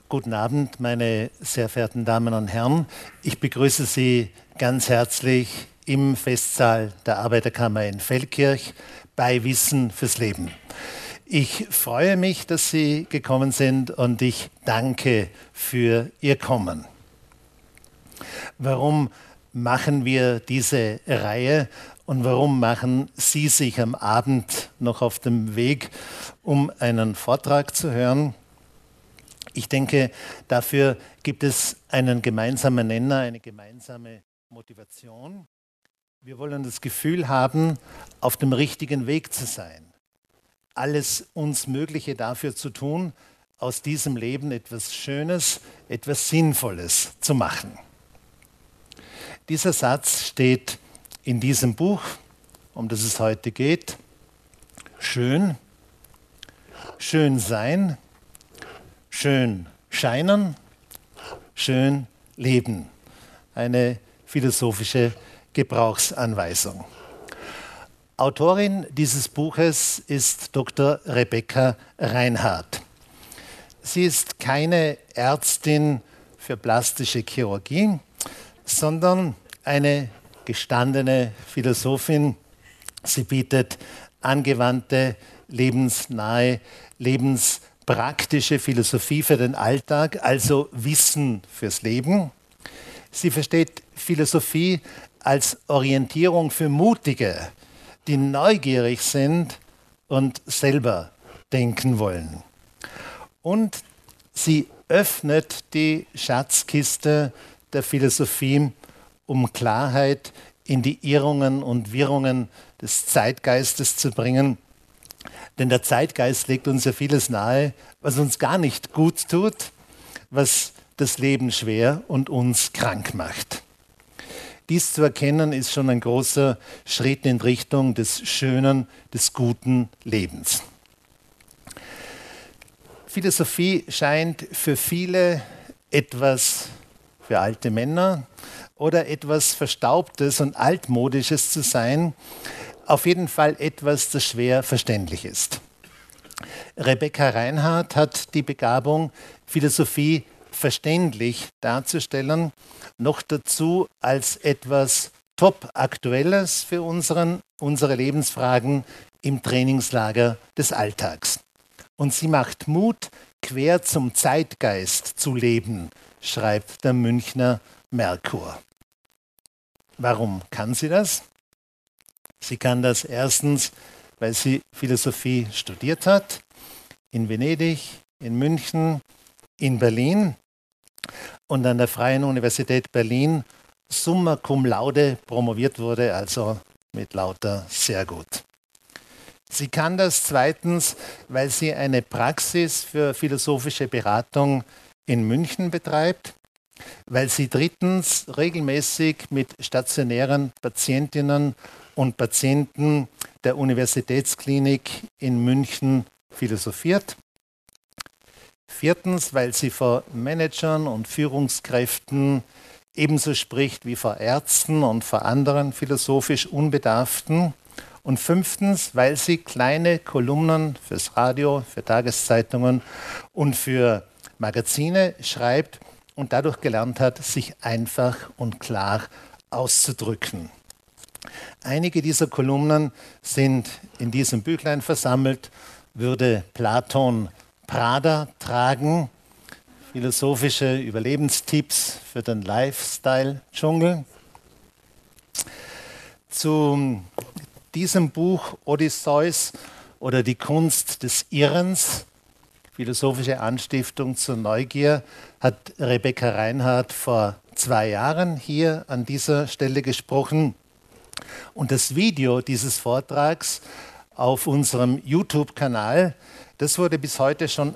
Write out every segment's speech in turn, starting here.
Guten Abend, meine sehr verehrten Damen und Herren. Ich begrüße Sie ganz herzlich im Festsaal der Arbeiterkammer in Feldkirch bei Wissen fürs Leben. Ich freue mich, dass Sie gekommen sind und ich danke für Ihr Kommen. Warum machen wir diese Reihe und warum machen Sie sich am Abend noch auf dem Weg, um einen Vortrag zu hören? Ich denke, dafür gibt es einen gemeinsamen Nenner, eine gemeinsame Motivation. Wir wollen das Gefühl haben, auf dem richtigen Weg zu sein. Alles uns Mögliche dafür zu tun, aus diesem Leben etwas Schönes, etwas Sinnvolles zu machen. Dieser Satz steht in diesem Buch, um das es heute geht. Schön, schön sein, schön scheinen, schön leben. Eine philosophische Gebrauchsanweisung. Autorin dieses Buches ist Dr. Rebecca Reinhardt. Sie ist keine Ärztin für plastische Chirurgie, sondern eine gestandene Philosophin. Sie bietet angewandte, lebensnahe, lebenspraktische Philosophie für den Alltag, also Wissen fürs Leben. Sie versteht Philosophie als Orientierung für Mutige, die neugierig sind und selber denken wollen. Und sie öffnet die Schatzkiste der Philosophie, um Klarheit in die Irrungen und Wirrungen des Zeitgeistes zu bringen. Denn der Zeitgeist legt uns ja vieles nahe, was uns gar nicht gut tut, was das Leben schwer und uns krank macht. Dies zu erkennen, ist schon ein großer Schritt in Richtung des schönen, des guten Lebens. Philosophie scheint für viele etwas für alte Männer oder etwas Verstaubtes und Altmodisches zu sein, auf jeden Fall etwas, das schwer verständlich ist. Rebecca Reinhardt hat die Begabung, Philosophie verständlich darzustellen, noch dazu als etwas Top-Aktuelles für unsere Lebensfragen im Trainingslager des Alltags. Und sie macht Mut, quer zum Zeitgeist zu leben, schreibt der Münchner Merkur. Warum kann sie das? Sie kann das erstens, weil sie Philosophie studiert hat, in Venedig, in München, in Berlin und an der Freien Universität Berlin summa cum laude promoviert wurde, also mit lauter sehr gut. Sie kann das zweitens, weil sie eine Praxis für philosophische Beratung in München betreibt, weil sie drittens regelmäßig mit stationären Patientinnen und Patienten der Universitätsklinik in München philosophiert. Viertens, weil sie vor Managern und Führungskräften ebenso spricht wie vor Ärzten und vor anderen philosophisch Unbedarften. Und fünftens, weil sie kleine Kolumnen fürs Radio, für Tageszeitungen und für Magazine schreibt und dadurch gelernt hat, sich einfach und klar auszudrücken. Einige dieser Kolumnen sind in diesem Büchlein versammelt, würde Platon Prada tragen, philosophische Überlebenstipps für den Lifestyle-Dschungel. Zu diesem Buch Odysseus oder die Kunst des Irrens, philosophische Anstiftung zur Neugier, hat Rebecca Reinhardt vor 2 Jahren hier an dieser Stelle gesprochen. Und das Video dieses Vortrags auf unserem YouTube-Kanal, das wurde bis heute schon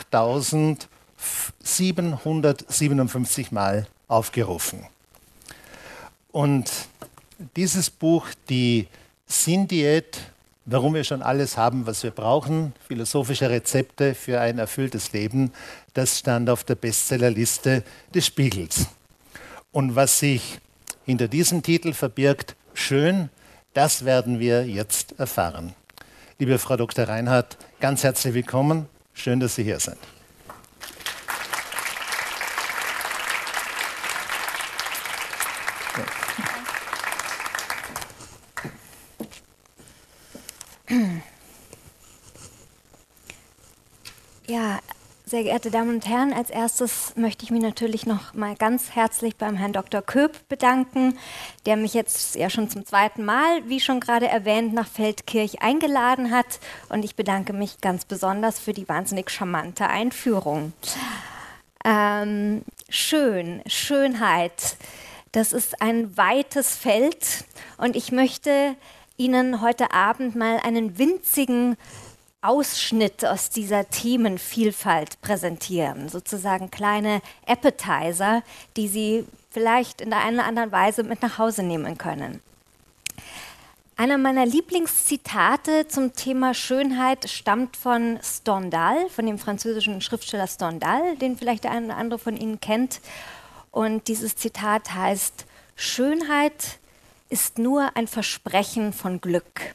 8.757 Mal aufgerufen. Und dieses Buch, die Sinndiät, warum wir schon alles haben, was wir brauchen, philosophische Rezepte für ein erfülltes Leben, das stand auf der Bestsellerliste des Spiegels. Und was sich hinter diesem Titel verbirgt, schön, das werden wir jetzt erfahren. Liebe Frau Dr. Reinhardt, ganz herzlich willkommen. Schön, dass Sie hier sind. sehr geehrte Damen und Herren, als erstes möchte ich mich natürlich noch mal ganz herzlich beim Herrn Dr. Köb bedanken, der mich jetzt ja schon zum zweiten Mal, wie schon gerade erwähnt, nach Feldkirch eingeladen hat. Und ich bedanke mich ganz besonders für die wahnsinnig charmante Einführung. Schönheit, das ist ein weites Feld und ich möchte Ihnen heute Abend mal einen winzigen Ausschnitt aus dieser Themenvielfalt präsentieren, sozusagen kleine Appetizer, die Sie vielleicht in der einen oder anderen Weise mit nach Hause nehmen können. Einer meiner Lieblingszitate zum Thema Schönheit stammt von Stendhal, von dem französischen Schriftsteller Stendhal, den vielleicht der eine oder andere von Ihnen kennt. Und dieses Zitat heißt: Schönheit ist nur ein Versprechen von Glück.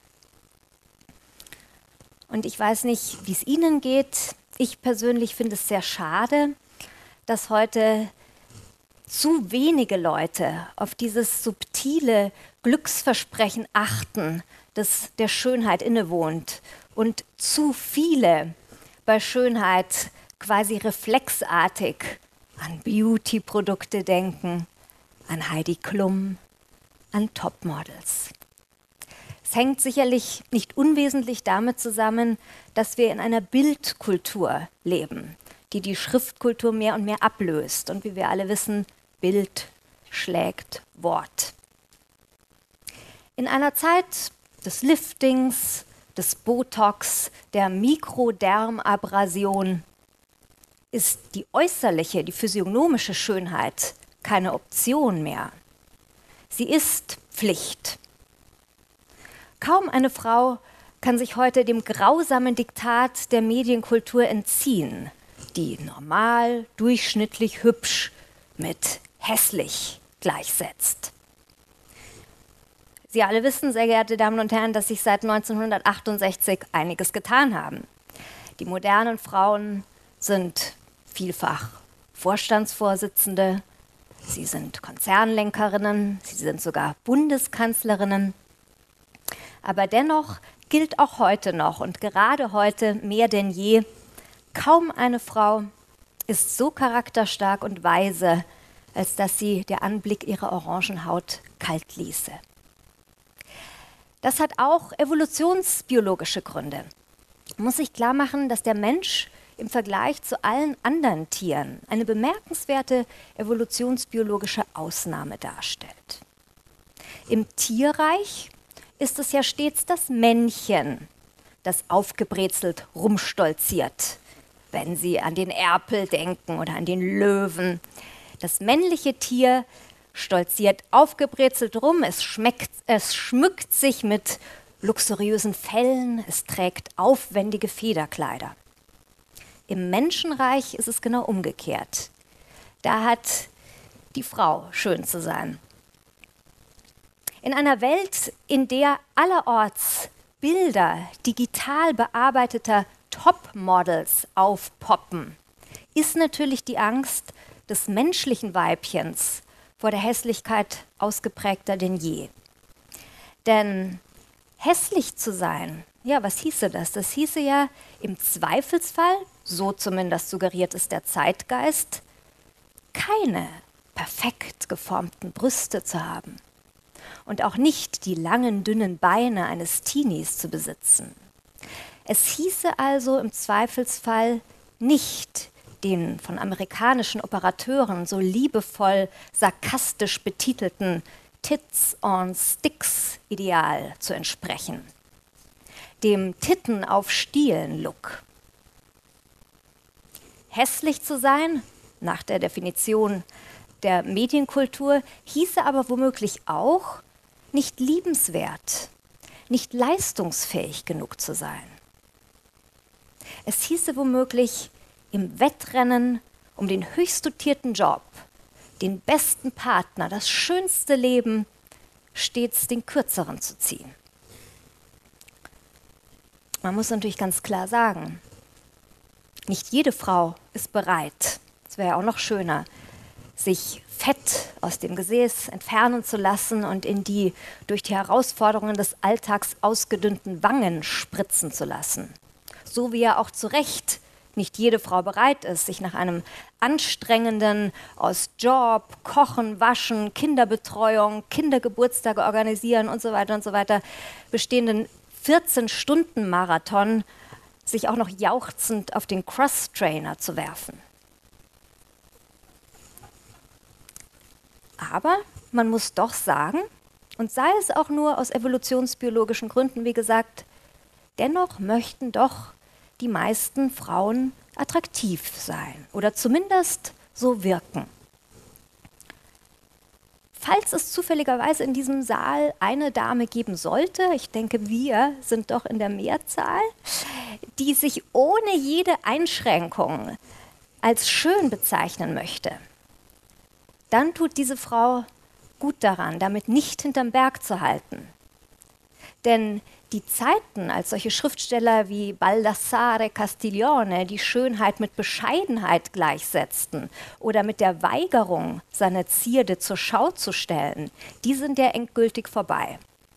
Und ich weiß nicht, wie es Ihnen geht. Ich persönlich finde es sehr schade, dass heute zu wenige Leute auf dieses subtile Glücksversprechen achten, das der Schönheit innewohnt, und zu viele bei Schönheit quasi reflexartig an Beauty-Produkte denken, an Heidi Klum, an Topmodels. Es hängt sicherlich nicht unwesentlich damit zusammen, dass wir in einer Bildkultur leben, die die Schriftkultur mehr und mehr ablöst. Und wie wir alle wissen, Bild schlägt Wort. In einer Zeit des Liftings, des Botox, der Mikrodermabrasion ist die äußerliche, die physiognomische Schönheit keine Option mehr. Sie ist Pflicht. Kaum eine Frau kann sich heute dem grausamen Diktat der Medienkultur entziehen, die normal, durchschnittlich hübsch mit hässlich gleichsetzt. Sie alle wissen, sehr geehrte Damen und Herren, dass sich seit 1968 einiges getan haben. Die modernen Frauen sind vielfach Vorstandsvorsitzende, sie sind Konzernlenkerinnen, sie sind sogar Bundeskanzlerinnen. Aber dennoch gilt auch heute noch und gerade heute mehr denn je, kaum eine Frau ist so charakterstark und weise, als dass sie der Anblick ihrer Orangenhaut kalt ließe. Das hat auch evolutionsbiologische Gründe. Man muss sich klar machen, dass der Mensch im Vergleich zu allen anderen Tieren eine bemerkenswerte evolutionsbiologische Ausnahme darstellt. Im Tierreich ist es ja stets das Männchen, das aufgebrezelt rumstolziert, wenn Sie an den Erpel denken oder an den Löwen. Das männliche Tier stolziert aufgebrezelt rum, es schmückt sich mit luxuriösen Fellen, es trägt aufwendige Federkleider. Im Menschenreich ist es genau umgekehrt. Da hat die Frau schön zu sein. In einer Welt, in der allerorts Bilder digital bearbeiteter Topmodels aufpoppen, ist natürlich die Angst des menschlichen Weibchens vor der Hässlichkeit ausgeprägter denn je. Denn hässlich zu sein, ja, was hieße das? Das hieße ja im Zweifelsfall, so zumindest suggeriert es der Zeitgeist, keine perfekt geformten Brüste zu haben. Und auch nicht die langen, dünnen Beine eines Teenies zu besitzen. Es hieße also im Zweifelsfall nicht den von amerikanischen Operateuren so liebevoll, sarkastisch betitelten Tits-on-Sticks-Ideal zu entsprechen, dem Titten-auf-Stielen-Look. Hässlich zu sein, nach der Definition der Medienkultur, hieße aber womöglich auch, nicht liebenswert, nicht leistungsfähig genug zu sein. Es hieße womöglich, im Wettrennen um den höchst dotierten Job, den besten Partner, das schönste Leben, stets den kürzeren zu ziehen. Man muss natürlich ganz klar sagen, nicht jede Frau ist bereit, es wäre ja auch noch schöner, sich Fett aus dem Gesäß entfernen zu lassen und in die durch die Herausforderungen des Alltags ausgedünnten Wangen spritzen zu lassen. So wie ja auch zu Recht nicht jede Frau bereit ist, sich nach einem anstrengenden aus Job, Kochen, Waschen, Kinderbetreuung, Kindergeburtstage organisieren und so weiter bestehenden 14-Stunden-Marathon sich auch noch jauchzend auf den Cross-Trainer zu werfen. Aber man muss doch sagen, und sei es auch nur aus evolutionsbiologischen Gründen, wie gesagt, dennoch möchten doch die meisten Frauen attraktiv sein oder zumindest so wirken. Falls es zufälligerweise in diesem Saal eine Dame geben sollte, ich denke, wir sind doch in der Mehrzahl, die sich ohne jede Einschränkung als schön bezeichnen möchte, dann tut diese Frau gut daran, damit nicht hinterm Berg zu halten. Denn die Zeiten, als solche Schriftsteller wie Baldassare Castiglione die Schönheit mit Bescheidenheit gleichsetzten oder mit der Weigerung, seine Zierde zur Schau zu stellen, die sind ja endgültig vorbei.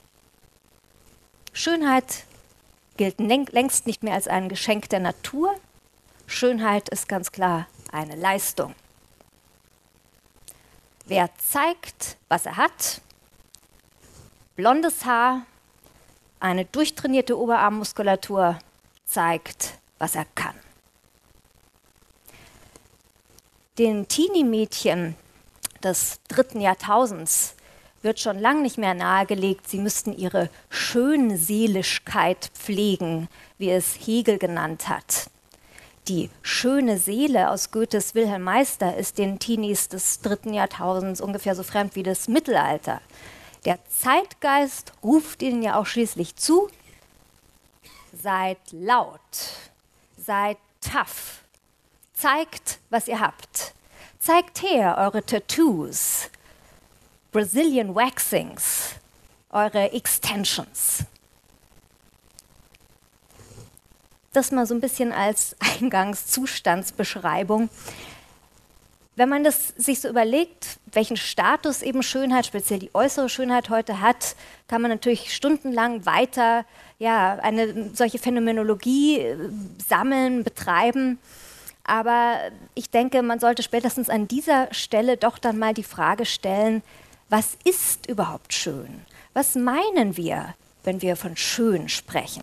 Schönheit gilt längst nicht mehr als ein Geschenk der Natur. Schönheit ist ganz klar eine Leistung. Wer zeigt, was er hat, blondes Haar, eine durchtrainierte Oberarmmuskulatur, zeigt, was er kann. Den Teenie-Mädchen des 3. Jahrtausends wird schon lange nicht mehr nahegelegt, sie müssten ihre Schönseligkeit pflegen, wie es Hegel genannt hat. Die schöne Seele aus Goethes Wilhelm Meister ist den Teenies des 3. Jahrtausends ungefähr so fremd wie das Mittelalter. Der Zeitgeist ruft ihnen ja auch schließlich zu, seid laut, seid tough, zeigt, was ihr habt, zeigt her eure Tattoos, Brazilian Waxings, eure Extensions. Das mal so ein bisschen als Eingangszustandsbeschreibung. Wenn man das sich so überlegt, welchen Status eben Schönheit, speziell die äußere Schönheit heute hat, kann man natürlich stundenlang weiter eine solche Phänomenologie sammeln, betreiben. Aber ich denke, man sollte spätestens an dieser Stelle doch dann mal die Frage stellen, was ist überhaupt schön? Was meinen wir, wenn wir von schön sprechen?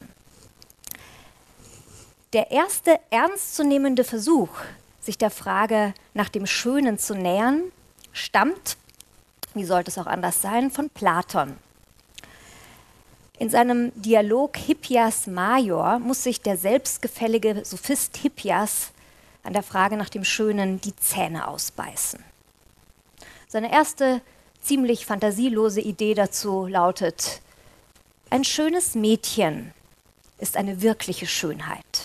Der erste ernstzunehmende Versuch, sich der Frage nach dem Schönen zu nähern, stammt, wie sollte es auch anders sein, von Platon. In seinem Dialog Hippias Major muss sich der selbstgefällige Sophist Hippias an der Frage nach dem Schönen die Zähne ausbeißen. Seine erste, ziemlich fantasielose Idee dazu lautet: Ein schönes Mädchen ist eine wirkliche Schönheit.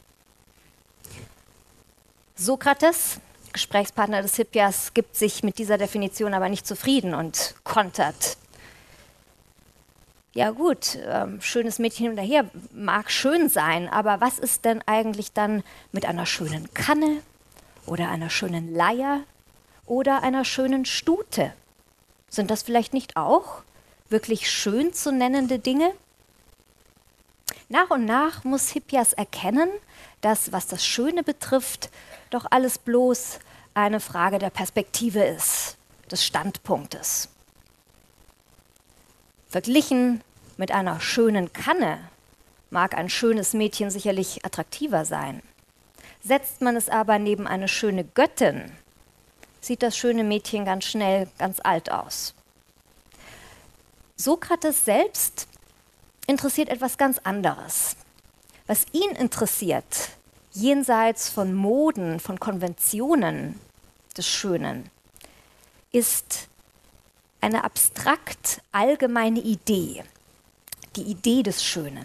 Sokrates, Gesprächspartner des Hippias, gibt sich mit dieser Definition aber nicht zufrieden und kontert. Ja gut, schönes Mädchen hin und her mag schön sein, aber was ist denn eigentlich dann mit einer schönen Kanne oder einer schönen Leier oder einer schönen Stute? Sind das vielleicht nicht auch wirklich schön zu nennende Dinge? Nach und nach muss Hippias erkennen, dass, was das Schöne betrifft, doch alles bloß eine Frage der Perspektive ist, des Standpunktes. Verglichen mit einer schönen Kanne mag ein schönes Mädchen sicherlich attraktiver sein. Setzt man es aber neben eine schöne Göttin, sieht das schöne Mädchen ganz schnell ganz alt aus. Sokrates selbst interessiert etwas ganz anderes. Was ihn interessiert, jenseits von Moden, von Konventionen des Schönen, ist eine abstrakt allgemeine Idee, die Idee des Schönen.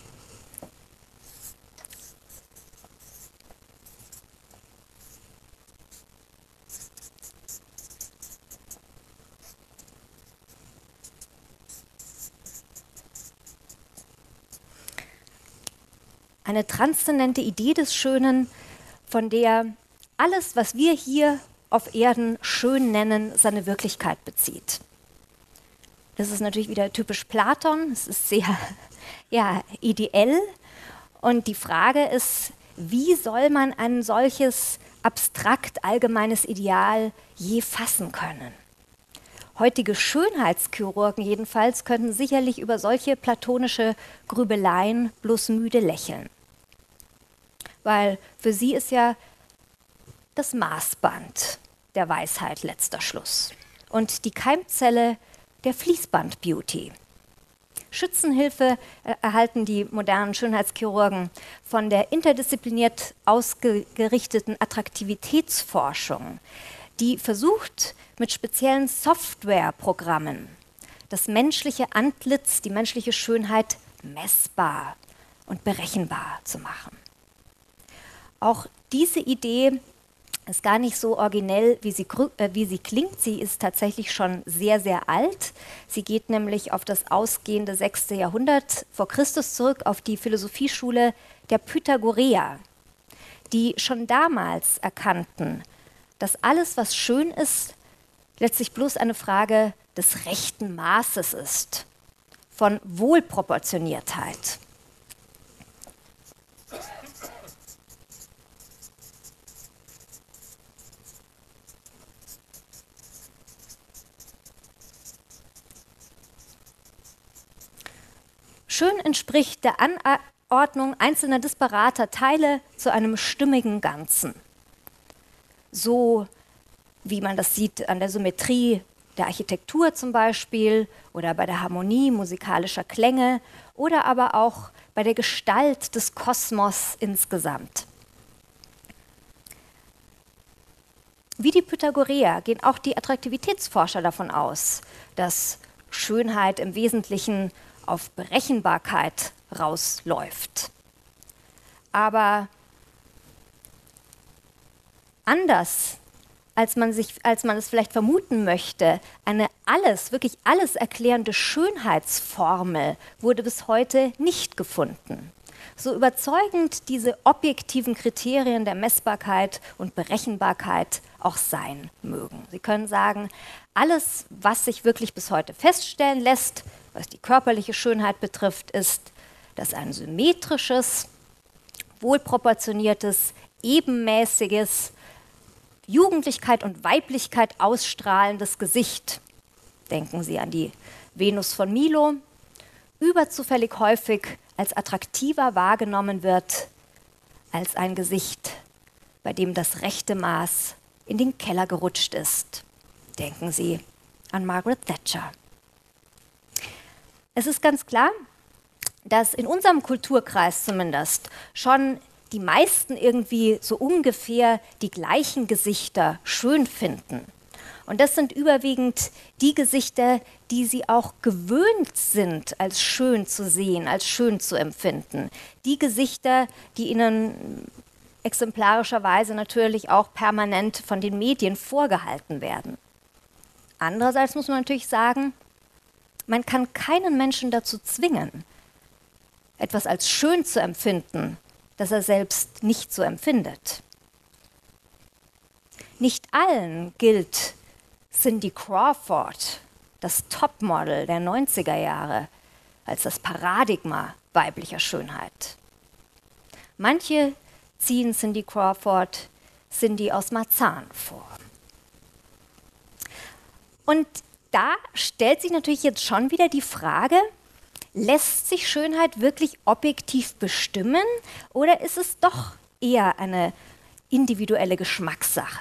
Eine transzendente Idee des Schönen, von der alles, was wir hier auf Erden schön nennen, seine Wirklichkeit bezieht. Das ist natürlich wieder typisch Platon, es ist sehr ideell und die Frage ist, wie soll man ein solches abstrakt allgemeines Ideal je fassen können? Heutige Schönheitschirurgen jedenfalls könnten sicherlich über solche platonische Grübeleien bloß müde lächeln. Weil für sie ist ja das Maßband der Weisheit letzter Schluss und die Keimzelle der Fließband-Beauty. Schützenhilfe erhalten die modernen Schönheitschirurgen von der interdisziplinärt ausgerichteten Attraktivitätsforschung, die versucht, mit speziellen Softwareprogrammen das menschliche Antlitz, die menschliche Schönheit messbar und berechenbar zu machen. Auch diese Idee ist gar nicht so originell, wie sie klingt. Sie ist tatsächlich schon sehr, sehr alt. Sie geht nämlich auf das ausgehende 6. Jahrhundert vor Christus zurück, auf die Philosophieschule der Pythagoreer, die schon damals erkannten, dass alles, was schön ist, letztlich bloß eine Frage des rechten Maßes ist, von Wohlproportioniertheit. Schön entspricht der Anordnung einzelner disparater Teile zu einem stimmigen Ganzen. So wie man das sieht an der Symmetrie der Architektur zum Beispiel oder bei der Harmonie musikalischer Klänge oder aber auch bei der Gestalt des Kosmos insgesamt. Wie die Pythagoreer gehen auch die Attraktivitätsforscher davon aus, dass Schönheit im Wesentlichen auf Berechenbarkeit rausläuft. Aber anders als man es vielleicht vermuten möchte, eine wirklich alles erklärende Schönheitsformel wurde bis heute nicht gefunden. So überzeugend diese objektiven Kriterien der Messbarkeit und Berechenbarkeit auch sein mögen. Sie können sagen, alles, was sich wirklich bis heute feststellen lässt, was die körperliche Schönheit betrifft, ist, dass ein symmetrisches, wohlproportioniertes, ebenmäßiges, Jugendlichkeit und Weiblichkeit ausstrahlendes Gesicht, denken Sie an die Venus von Milo, überzufällig häufig als attraktiver wahrgenommen wird als ein Gesicht, bei dem das rechte Maß in den Keller gerutscht ist. Denken Sie an Margaret Thatcher. Es ist ganz klar, dass in unserem Kulturkreis zumindest schon die meisten irgendwie so ungefähr die gleichen Gesichter schön finden. Und das sind überwiegend die Gesichter, die sie auch gewöhnt sind, als schön zu sehen, als schön zu empfinden. Die Gesichter, die ihnen exemplarischerweise natürlich auch permanent von den Medien vorgehalten werden. Andererseits muss man natürlich sagen, man kann keinen Menschen dazu zwingen, etwas als schön zu empfinden, das er selbst nicht so empfindet. Nicht allen gilt Cindy Crawford, das Topmodel der 90er Jahre, als das Paradigma weiblicher Schönheit. Manche ziehen Cindy Crawford Cindy aus Marzahn vor. Und da stellt sich natürlich jetzt schon wieder die Frage, lässt sich Schönheit wirklich objektiv bestimmen oder ist es doch eher eine individuelle Geschmackssache?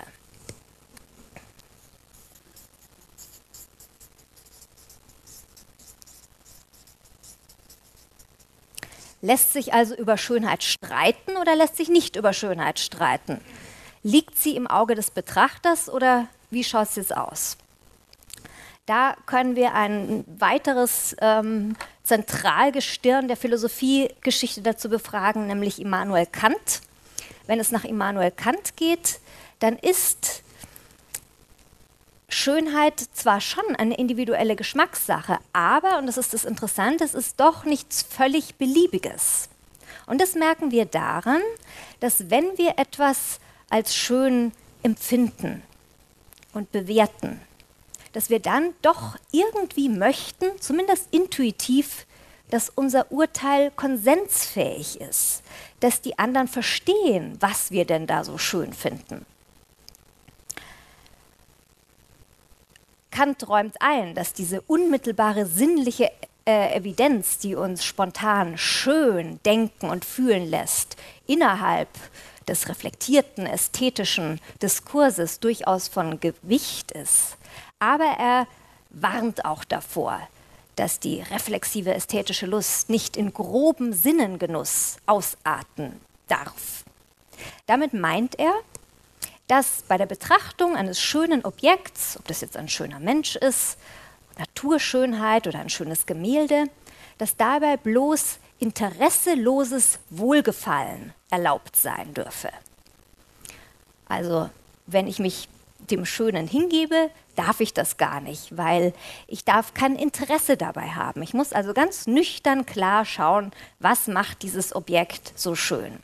Lässt sich also über Schönheit streiten oder lässt sich nicht über Schönheit streiten? Liegt sie im Auge des Betrachters oder wie schaut es jetzt aus? Da können wir ein weiteres Zentralgestirn der Philosophiegeschichte dazu befragen, nämlich Immanuel Kant. Wenn es nach Immanuel Kant geht, dann ist Schönheit zwar schon eine individuelle Geschmackssache, aber, und das ist das Interessante, es ist doch nichts völlig Beliebiges. Und das merken wir daran, dass wenn wir etwas als schön empfinden und bewerten, dass wir dann doch irgendwie möchten, zumindest intuitiv, dass unser Urteil konsensfähig ist, dass die anderen verstehen, was wir denn da so schön finden. Kant räumt ein, dass diese unmittelbare sinnliche Evidenz, die uns spontan schön denken und fühlen lässt, innerhalb des reflektierten ästhetischen Diskurses durchaus von Gewicht ist. Aber er warnt auch davor, dass die reflexive ästhetische Lust nicht in groben Sinnengenuss ausarten darf. Damit meint er, dass bei der Betrachtung eines schönen Objekts, ob das jetzt ein schöner Mensch ist, Naturschönheit oder ein schönes Gemälde, dass dabei bloß interesseloses Wohlgefallen erlaubt sein dürfe. Also wenn ich mich dem Schönen hingebe, darf ich das gar nicht, weil ich darf kein Interesse dabei haben. Ich muss also ganz nüchtern klar schauen, was macht dieses Objekt so schön.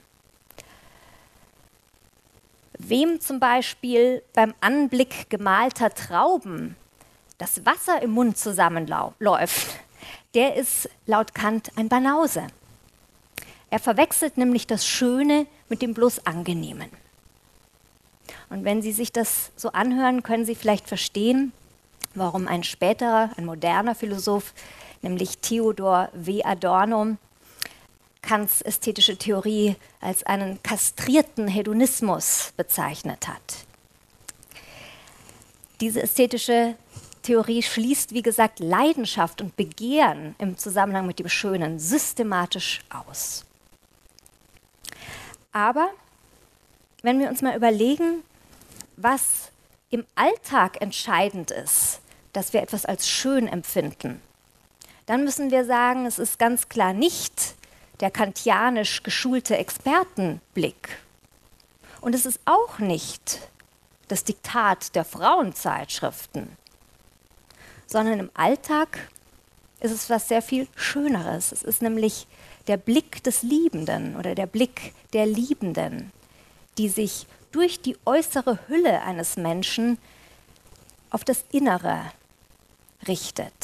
Wem zum Beispiel beim Anblick gemalter Trauben das Wasser im Mund zusammenläuft, der ist laut Kant ein Banause. Er verwechselt nämlich das Schöne mit dem bloß Angenehmen. Und wenn Sie sich das so anhören, können Sie vielleicht verstehen, warum ein späterer, ein moderner Philosoph, nämlich Theodor W. Adorno, Kants ästhetische Theorie als einen kastrierten Hedonismus bezeichnet hat. Diese ästhetische Theorie schließt, wie gesagt, Leidenschaft und Begehren im Zusammenhang mit dem Schönen systematisch aus. Aber wenn wir uns mal überlegen, was im Alltag entscheidend ist, dass wir etwas als schön empfinden, dann müssen wir sagen, es ist ganz klar nicht der kantianisch geschulte Expertenblick. Und es ist auch nicht das Diktat der Frauenzeitschriften, sondern im Alltag ist es was sehr viel Schöneres. Es ist nämlich der Blick des Liebenden oder der Blick der Liebenden, die sich durch die äußere Hülle eines Menschen auf das Innere richtet.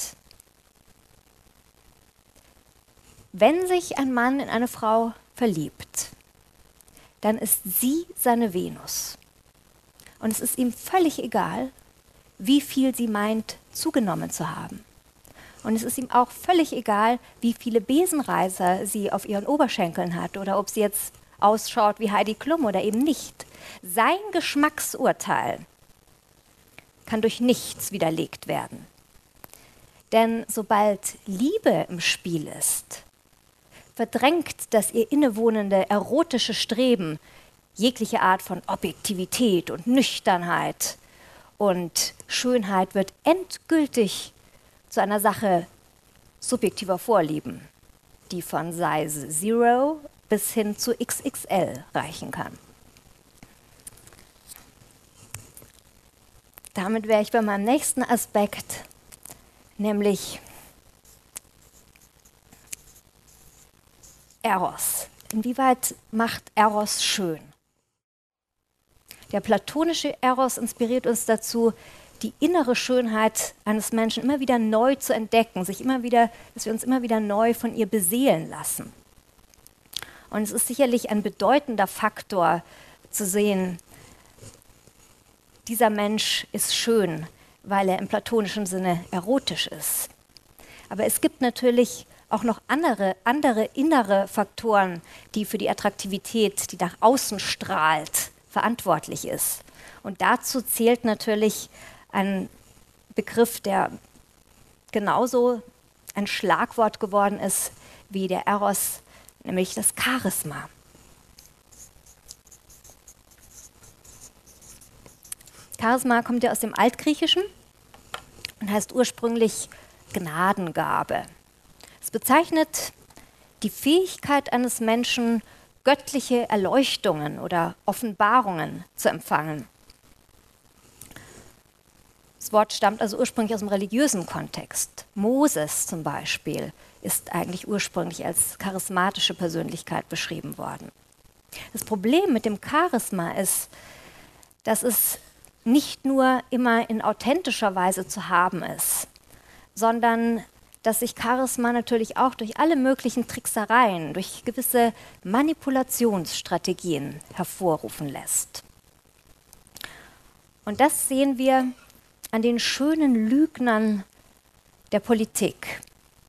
Wenn sich ein Mann in eine Frau verliebt, dann ist sie seine Venus. Und es ist ihm völlig egal, wie viel sie meint, zugenommen zu haben. Und es ist ihm auch völlig egal, wie viele Besenreißer sie auf ihren Oberschenkeln hat oder ob sie jetzt ausschaut wie Heidi Klum oder eben nicht. Sein Geschmacksurteil kann durch nichts widerlegt werden. Denn sobald Liebe im Spiel ist, verdrängt das ihr innewohnende erotische Streben jegliche Art von Objektivität und Nüchternheit. Und Schönheit wird endgültig zu einer Sache subjektiver Vorlieben, die von Size 0 bis hin zu XXL reichen kann. Damit wäre ich bei meinem nächsten Aspekt, nämlich Eros. Inwieweit macht Eros schön? Der platonische Eros inspiriert uns dazu, die innere Schönheit eines Menschen immer wieder neu zu entdecken, dass wir uns immer wieder neu von ihr beseelen lassen. Und es ist sicherlich ein bedeutender Faktor zu sehen, dieser Mensch ist schön, weil er im platonischen Sinne erotisch ist. Aber es gibt natürlich auch noch andere innere Faktoren, die für die Attraktivität, die nach außen strahlt, verantwortlich ist. Und dazu zählt natürlich ein Begriff, der genauso ein Schlagwort geworden ist wie der Eros, nämlich das Charisma. Charisma kommt ja aus dem Altgriechischen und heißt ursprünglich Gnadengabe. Es bezeichnet die Fähigkeit eines Menschen, göttliche Erleuchtungen oder Offenbarungen zu empfangen. Das Wort stammt also ursprünglich aus dem religiösen Kontext. Moses zum Beispiel ist eigentlich ursprünglich als charismatische Persönlichkeit beschrieben worden. Das Problem mit dem Charisma ist, dass es nicht nur immer in authentischer Weise zu haben ist, sondern dass sich Charisma natürlich auch durch alle möglichen Tricksereien, durch gewisse Manipulationsstrategien hervorrufen lässt. Und das sehen wir an den schönen Lügnern der Politik.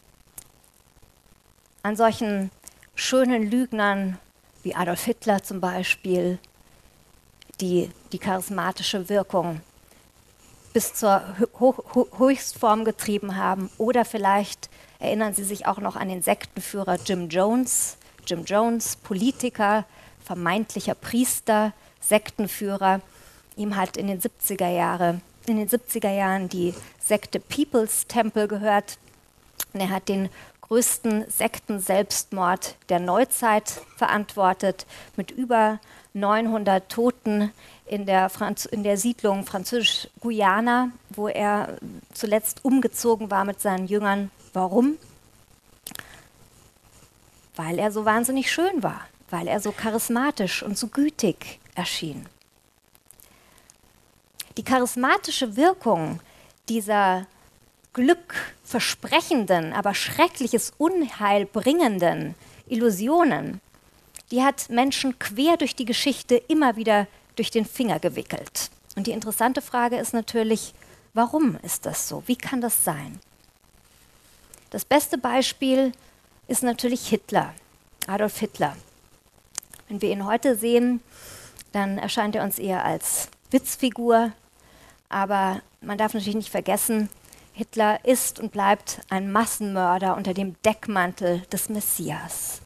An solchen schönen Lügnern wie Adolf Hitler zum Beispiel, die charismatische Wirkung bis zur Höchstform getrieben haben. Oder vielleicht erinnern Sie sich auch noch an den Sektenführer Jim Jones. Jim Jones, Politiker, vermeintlicher Priester, Sektenführer. Ihm hat in den 70er Jahren die Sekte People's Temple gehört. Und er hat den größten Sekten-Selbstmord der Neuzeit verantwortet, mit über 900 Toten in der Siedlung Französisch-Guyana, wo er zuletzt umgezogen war mit seinen Jüngern. Warum? Weil er so wahnsinnig schön war, weil er so charismatisch und so gütig erschien. Die charismatische Wirkung dieser glückversprechenden, aber schreckliches Unheil bringenden Illusionen, die hat Menschen quer durch die Geschichte immer wieder durch den Finger gewickelt. Und die interessante Frage ist natürlich, warum ist das so? Wie kann das sein? Das beste Beispiel ist natürlich Hitler, Adolf Hitler. Wenn wir ihn heute sehen, dann erscheint er uns eher als Witzfigur, aber man darf natürlich nicht vergessen, Hitler ist und bleibt ein Massenmörder unter dem Deckmantel des Messias.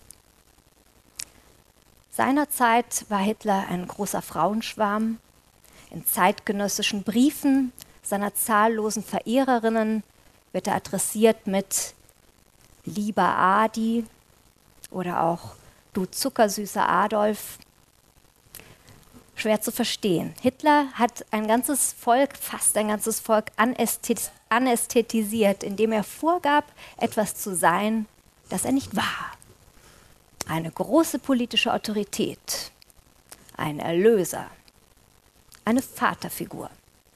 Seinerzeit war Hitler ein großer Frauenschwarm. In zeitgenössischen Briefen seiner zahllosen Verehrerinnen wird er adressiert mit Lieber Adi oder auch Du zuckersüßer Adolf. Schwer zu verstehen. Hitler hat ein ganzes Volk, fast ein ganzes Volk anästhetisiert, indem er vorgab, etwas zu sein, das er nicht war. Eine große politische Autorität, ein Erlöser, eine Vaterfigur.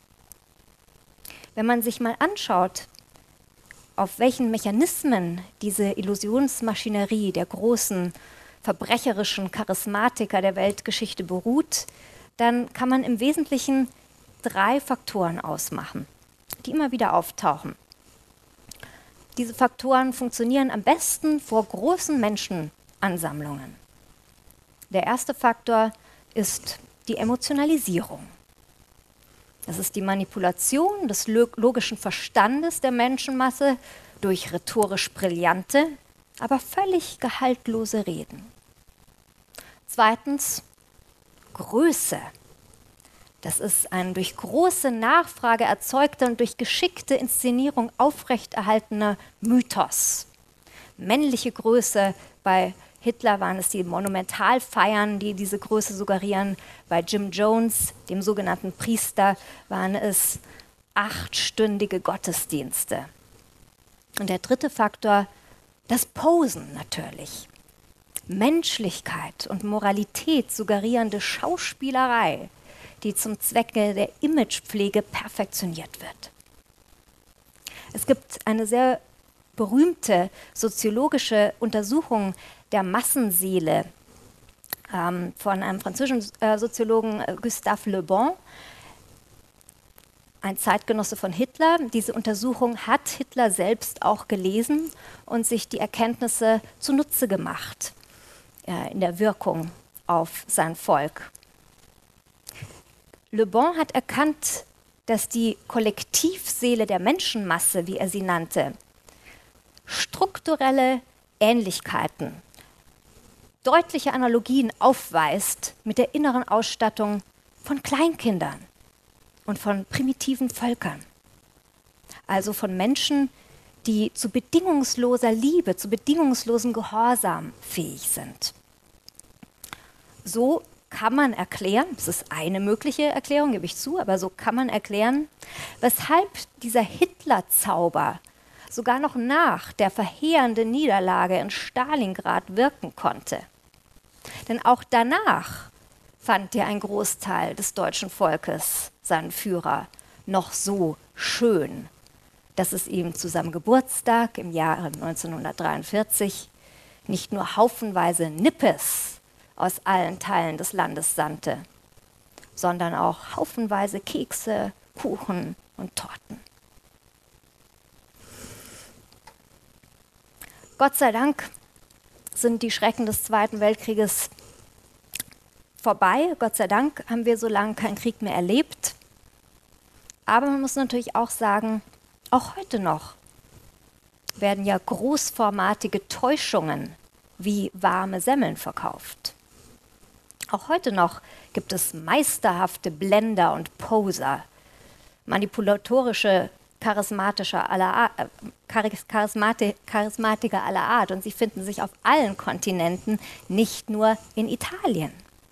Wenn man sich mal anschaut, auf welchen Mechanismen diese Illusionsmaschinerie der großen verbrecherischen Charismatiker der Weltgeschichte beruht, dann kann man im Wesentlichen 3 Faktoren ausmachen, die immer wieder auftauchen. Diese Faktoren funktionieren am besten vor großen Menschenansammlungen. Der erste Faktor ist die Emotionalisierung. Das ist die Manipulation des logischen Verstandes der Menschenmasse durch rhetorisch brillante, aber völlig gehaltlose Reden. Zweitens, Größe. Das ist ein durch große Nachfrage erzeugter und durch geschickte Inszenierung aufrechterhaltener Mythos. Männliche Größe, bei Hitler waren es die Monumentalfeiern, die diese Größe suggerieren. Bei Jim Jones, dem sogenannten Priester, waren es 8-stündige Gottesdienste. Und der dritte Faktor, das Posen natürlich. Menschlichkeit und Moralität suggerierende Schauspielerei, die zum Zwecke der Imagepflege perfektioniert wird. Es gibt eine sehr berühmte soziologische Untersuchung der Massenseele von einem französischen Soziologen Gustave Le Bon, ein Zeitgenosse von Hitler. Diese Untersuchung hat Hitler selbst auch gelesen und sich die Erkenntnisse zunutze gemacht in der Wirkung auf sein Volk. Le Bon hat erkannt, dass die Kollektivseele der Menschenmasse, wie er sie nannte, strukturelle Ähnlichkeiten, deutliche Analogien aufweist mit der inneren Ausstattung von Kleinkindern und von primitiven Völkern. Also von Menschen, die zu bedingungsloser Liebe, zu bedingungslosem Gehorsam fähig sind. So kann man erklären, das ist eine mögliche Erklärung, gebe ich zu, aber so kann man erklären, weshalb dieser Hitler-Zauber sogar noch nach der verheerenden Niederlage in Stalingrad wirken konnte. Denn auch danach fand ja ein Großteil des deutschen Volkes seinen Führer noch so schön, dass es ihm zu seinem Geburtstag im Jahre 1943 nicht nur haufenweise Nippes aus allen Teilen des Landes sandte, sondern auch haufenweise Kekse, Kuchen und Torten. Gott sei Dank sind die Schrecken des Zweiten Weltkrieges vorbei. Gott sei Dank haben wir so lange keinen Krieg mehr erlebt. Aber man muss natürlich auch sagen, auch heute noch werden ja großformatige Täuschungen wie warme Semmeln verkauft. Auch heute noch gibt es meisterhafte Blender und Poser, manipulatorische Charismatiker aller Art. Und sie finden sich auf allen Kontinenten, nicht nur in Italien.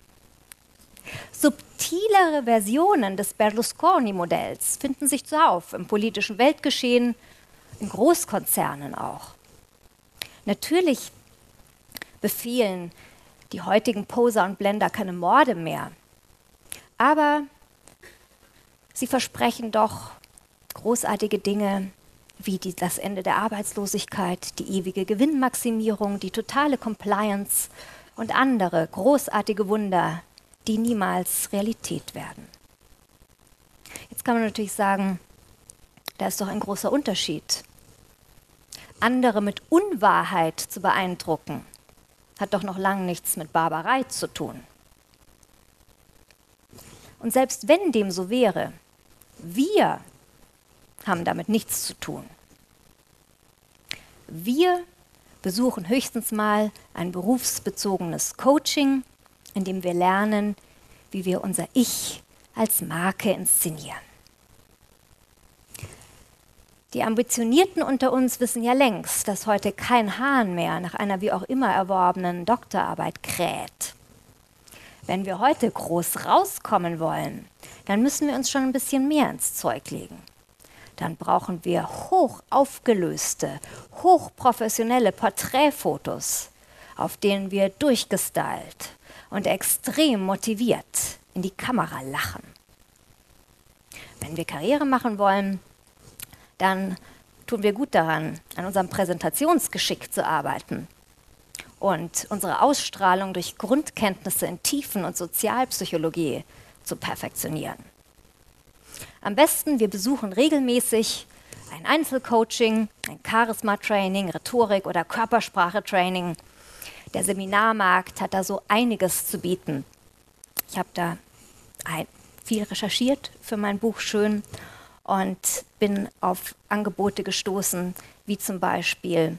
Subtilere Versionen des Berlusconi-Modells finden sich zuhauf im politischen Weltgeschehen, in Großkonzernen auch. Natürlich befehlen die heutigen Poser und Blender keine Morde mehr, aber sie versprechen doch großartige Dinge wie das Ende der Arbeitslosigkeit, die ewige Gewinnmaximierung, die totale Compliance und andere großartige Wunder, die niemals Realität werden. Jetzt kann man natürlich sagen, da ist doch ein großer Unterschied. Andere mit Unwahrheit zu beeindrucken, hat doch noch lange nichts mit Barbarei zu tun. Und selbst wenn dem so wäre, wir haben damit nichts zu tun. Wir besuchen höchstens mal ein berufsbezogenes Coaching, in dem wir lernen, wie wir unser Ich als Marke inszenieren. Die Ambitionierten unter uns wissen ja längst, dass heute kein Hahn mehr nach einer wie auch immer erworbenen Doktorarbeit kräht. Wenn wir heute groß rauskommen wollen, dann müssen wir uns schon ein bisschen mehr ins Zeug legen. Dann brauchen wir hoch aufgelöste, hochprofessionelle Porträtfotos, auf denen wir durchgestylt und extrem motiviert in die Kamera lachen. Wenn wir Karriere machen wollen, dann tun wir gut daran, an unserem Präsentationsgeschick zu arbeiten und unsere Ausstrahlung durch Grundkenntnisse in Tiefen- und Sozialpsychologie zu perfektionieren. Am besten, wir besuchen regelmäßig ein Einzelcoaching, ein Charisma-Training, Rhetorik- oder Körpersprache-Training. Der Seminarmarkt hat da so einiges zu bieten. Ich habe da viel recherchiert für mein Buch Schön und bin auf Angebote gestoßen, wie zum Beispiel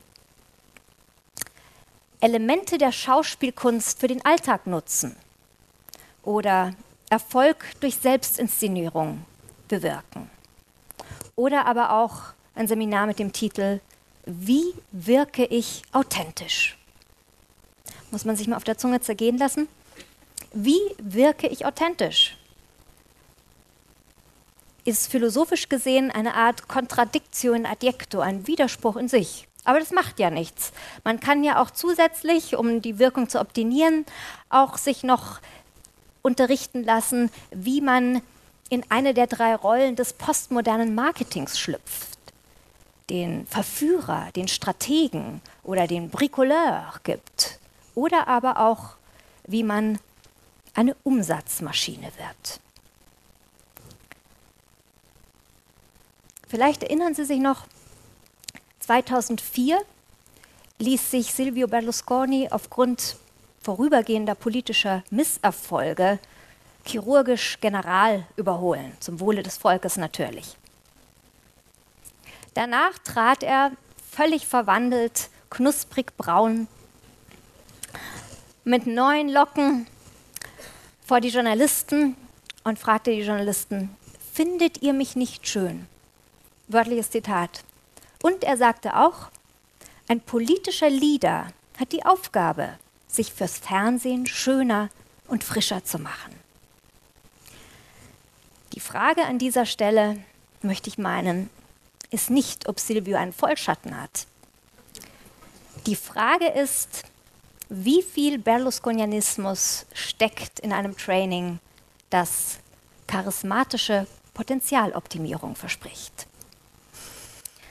Elemente der Schauspielkunst für den Alltag nutzen oder Erfolg durch Selbstinszenierung bewirken. Oder aber auch ein Seminar mit dem Titel Wie wirke ich authentisch? Muss man sich mal auf der Zunge zergehen lassen. Wie wirke ich authentisch? Ist philosophisch gesehen eine Art Contradictio in adjecto, ein Widerspruch in sich. Aber das macht ja nichts. Man kann ja auch zusätzlich, um die Wirkung zu optimieren, auch sich noch unterrichten lassen, wie man in eine der 3 Rollen des postmodernen Marketings schlüpft. Den Verführer, den Strategen oder den Bricoleur gibt. Oder aber auch, wie man eine Umsatzmaschine wird. Vielleicht erinnern Sie sich noch, 2004 ließ sich Silvio Berlusconi aufgrund vorübergehender politischer Misserfolge chirurgisch General überholen, zum Wohle des Volkes natürlich. Danach trat er völlig verwandelt, knusprig braun, mit neuen Locken vor die Journalisten und fragte die Journalisten, findet ihr mich nicht schön? Wörtliches Zitat. Und er sagte auch, ein politischer Leader hat die Aufgabe, sich fürs Fernsehen schöner und frischer zu machen. Die Frage an dieser Stelle, möchte ich meinen, ist nicht, ob Silvio einen Vollschatten hat. Die Frage ist, wie viel Berlusconianismus steckt in einem Training, das charismatische Potenzialoptimierung verspricht.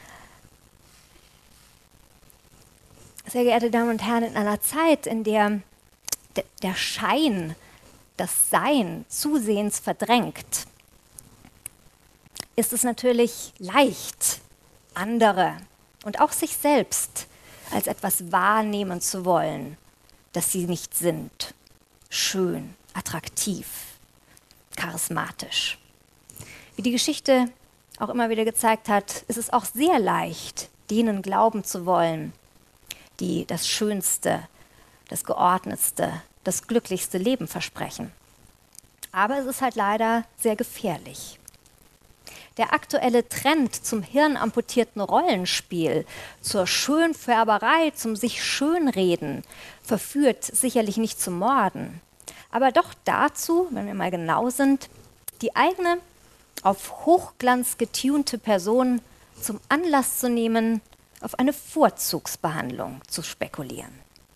sehr geehrte Damen und Herren, in einer Zeit, in der der Schein das Sein zusehends verdrängt, ist es natürlich leicht, andere und auch sich selbst als etwas wahrnehmen zu wollen, das sie nicht sind. Schön, attraktiv, charismatisch. Wie die Geschichte auch immer wieder gezeigt hat, ist es auch sehr leicht, denen glauben zu wollen, die das schönste, das geordnetste, das glücklichste Leben versprechen. Aber es ist halt leider sehr gefährlich. Der aktuelle Trend zum hirnamputierten Rollenspiel, zur Schönfärberei, zum sich schönreden, verführt sicherlich nicht zum Morden, aber doch dazu, wenn wir mal genau sind, die eigene, auf Hochglanz getunte Person zum Anlass zu nehmen, auf eine Vorzugsbehandlung zu spekulieren.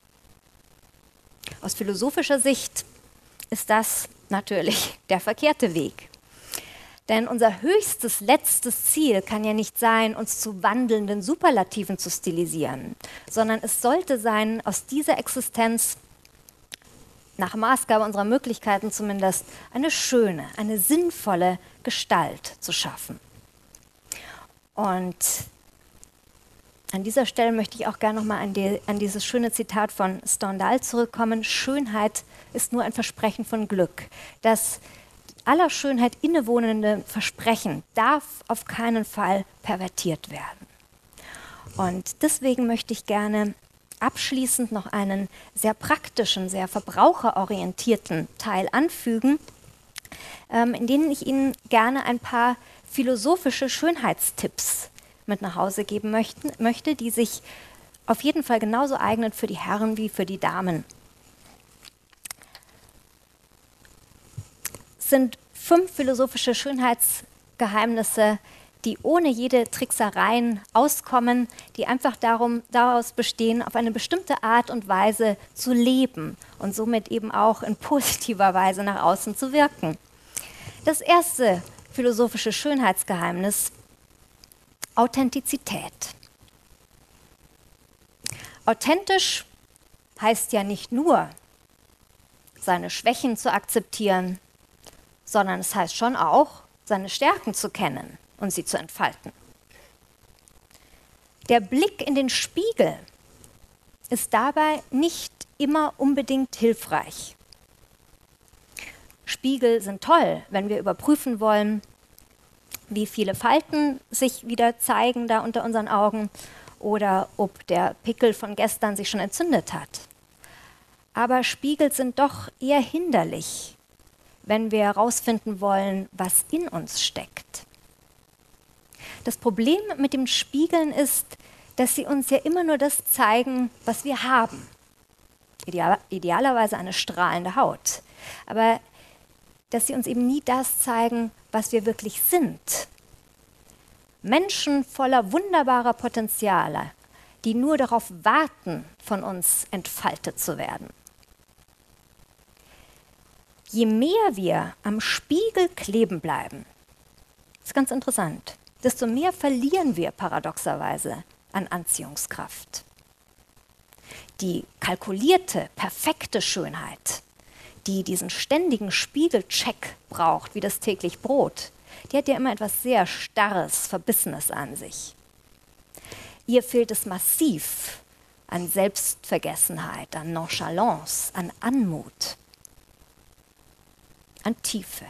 Aus philosophischer Sicht ist das natürlich der verkehrte Weg. Denn unser höchstes, letztes Ziel kann ja nicht sein, uns zu wandelnden Superlativen zu stilisieren, sondern es sollte sein, aus dieser Existenz, nach Maßgabe unserer Möglichkeiten zumindest, eine schöne, eine sinnvolle Gestalt zu schaffen. Und an dieser Stelle möchte ich auch gerne nochmal an dieses schöne Zitat von Stendhal zurückkommen. Schönheit ist nur ein Versprechen von Glück. Das aller Schönheit innewohnende Versprechen darf auf keinen Fall pervertiert werden. Und deswegen möchte ich gerne abschließend noch einen sehr praktischen, sehr verbraucherorientierten Teil anfügen, in denen ich Ihnen gerne ein paar philosophische Schönheitstipps mit nach Hause geben möchte, die sich auf jeden Fall genauso eignen für die Herren wie für die Damen. Es sind 5 philosophische Schönheitsgeheimnisse, die ohne jede Tricksereien auskommen, die einfach daraus bestehen, auf eine bestimmte Art und Weise zu leben und somit eben auch in positiver Weise nach außen zu wirken. Das erste philosophische Schönheitsgeheimnis: Authentizität. Authentisch heißt ja nicht nur, seine Schwächen zu akzeptieren, sondern es heißt schon auch, seine Stärken zu kennen und sie zu entfalten. Der Blick in den Spiegel ist dabei nicht immer unbedingt hilfreich. Spiegel sind toll, wenn wir überprüfen wollen, wie viele Falten sich wieder zeigen da unter unseren Augen oder ob der Pickel von gestern sich schon entzündet hat. Aber Spiegel sind doch eher hinderlich, wenn wir herausfinden wollen, was in uns steckt. Das Problem mit dem Spiegeln ist, dass sie uns ja immer nur das zeigen, was wir haben. Idealerweise eine strahlende Haut. Aber dass sie uns eben nie das zeigen, was wir wirklich sind. Menschen voller wunderbarer Potenziale, die nur darauf warten, von uns entfaltet zu werden. Je mehr wir am Spiegel kleben bleiben, ist ganz interessant, desto mehr verlieren wir paradoxerweise an Anziehungskraft. Die kalkulierte, perfekte Schönheit, die diesen ständigen Spiegelcheck braucht, wie das täglich Brot, die hat ja immer etwas sehr Starres, Verbissenes an sich. Ihr fehlt es massiv an Selbstvergessenheit, an Nonchalance, an Anmut, an Tiefe.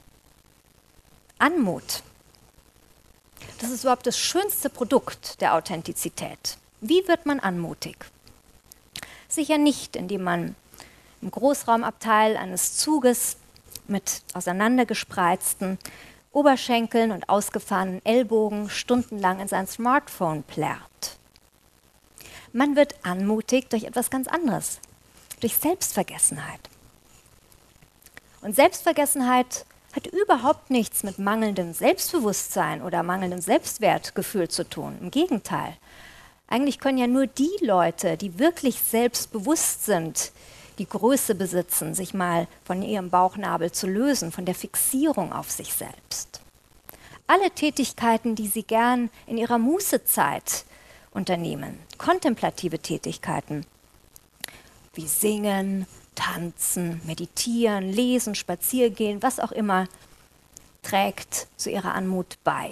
Anmut, das ist überhaupt das schönste Produkt der Authentizität. Wie wird man anmutig? Sicher nicht, indem man im Großraumabteil eines Zuges mit auseinandergespreizten Oberschenkeln und ausgefahrenen Ellbogen stundenlang in sein Smartphone plärrt. Man wird anmutig durch etwas ganz anderes, durch Selbstvergessenheit. Und Selbstvergessenheit hat überhaupt nichts mit mangelndem Selbstbewusstsein oder mangelndem Selbstwertgefühl zu tun. Im Gegenteil. Eigentlich können ja nur die Leute, die wirklich selbstbewusst sind, die Größe besitzen, sich mal von ihrem Bauchnabel zu lösen, von der Fixierung auf sich selbst. Alle Tätigkeiten, die sie gern in ihrer Mußezeit unternehmen. Kontemplative Tätigkeiten wie Singen, Tanzen, Meditieren, Lesen, Spaziergehen, was auch immer, trägt zu ihrer Anmut bei.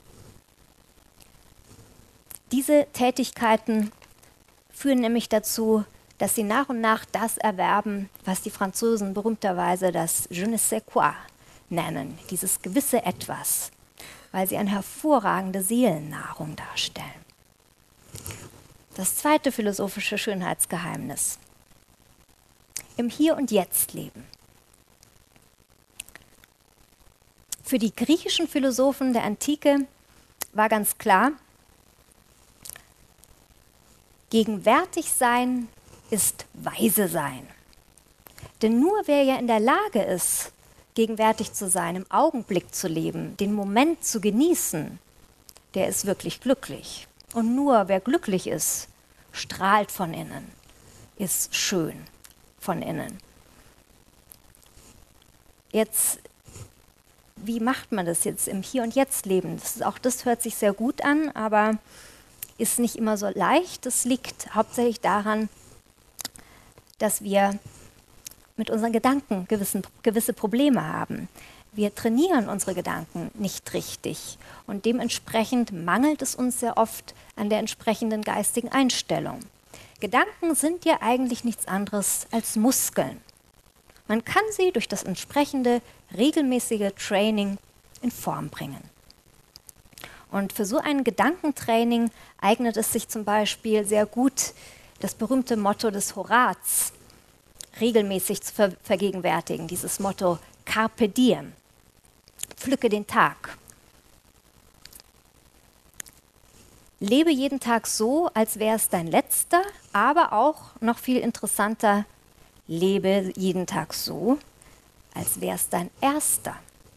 Diese Tätigkeiten führen nämlich dazu, dass sie nach und nach das erwerben, was die Franzosen berühmterweise das Je ne sais quoi nennen, dieses gewisse Etwas, weil sie eine hervorragende Seelennahrung darstellen. Das zweite philosophische Schönheitsgeheimnis: im Hier und Jetzt leben. Für die griechischen Philosophen der Antike war ganz klar, gegenwärtig sein ist weise sein. Denn nur wer ja in der Lage ist, gegenwärtig zu sein, im Augenblick zu leben, den Moment zu genießen, der ist wirklich glücklich. Und nur wer glücklich ist, strahlt von innen, ist schön von innen. Jetzt, wie macht man das jetzt im Hier und Jetzt leben? Auch das hört sich sehr gut an, aber ist nicht immer so leicht. Das liegt hauptsächlich daran, dass wir mit unseren Gedanken gewisse Probleme haben. Wir trainieren unsere Gedanken nicht richtig und dementsprechend mangelt es uns sehr oft an der entsprechenden geistigen Einstellung. Gedanken sind ja eigentlich nichts anderes als Muskeln. Man kann sie durch das entsprechende regelmäßige Training in Form bringen. Und für so ein Gedankentraining eignet es sich zum Beispiel sehr gut, das berühmte Motto des Horaz regelmäßig zu vergegenwärtigen. Dieses Motto Carpe Diem, pflücke den Tag. Lebe jeden Tag so, als wäre es dein letzter, aber auch noch viel interessanter, lebe jeden Tag so, als wäre es dein erster.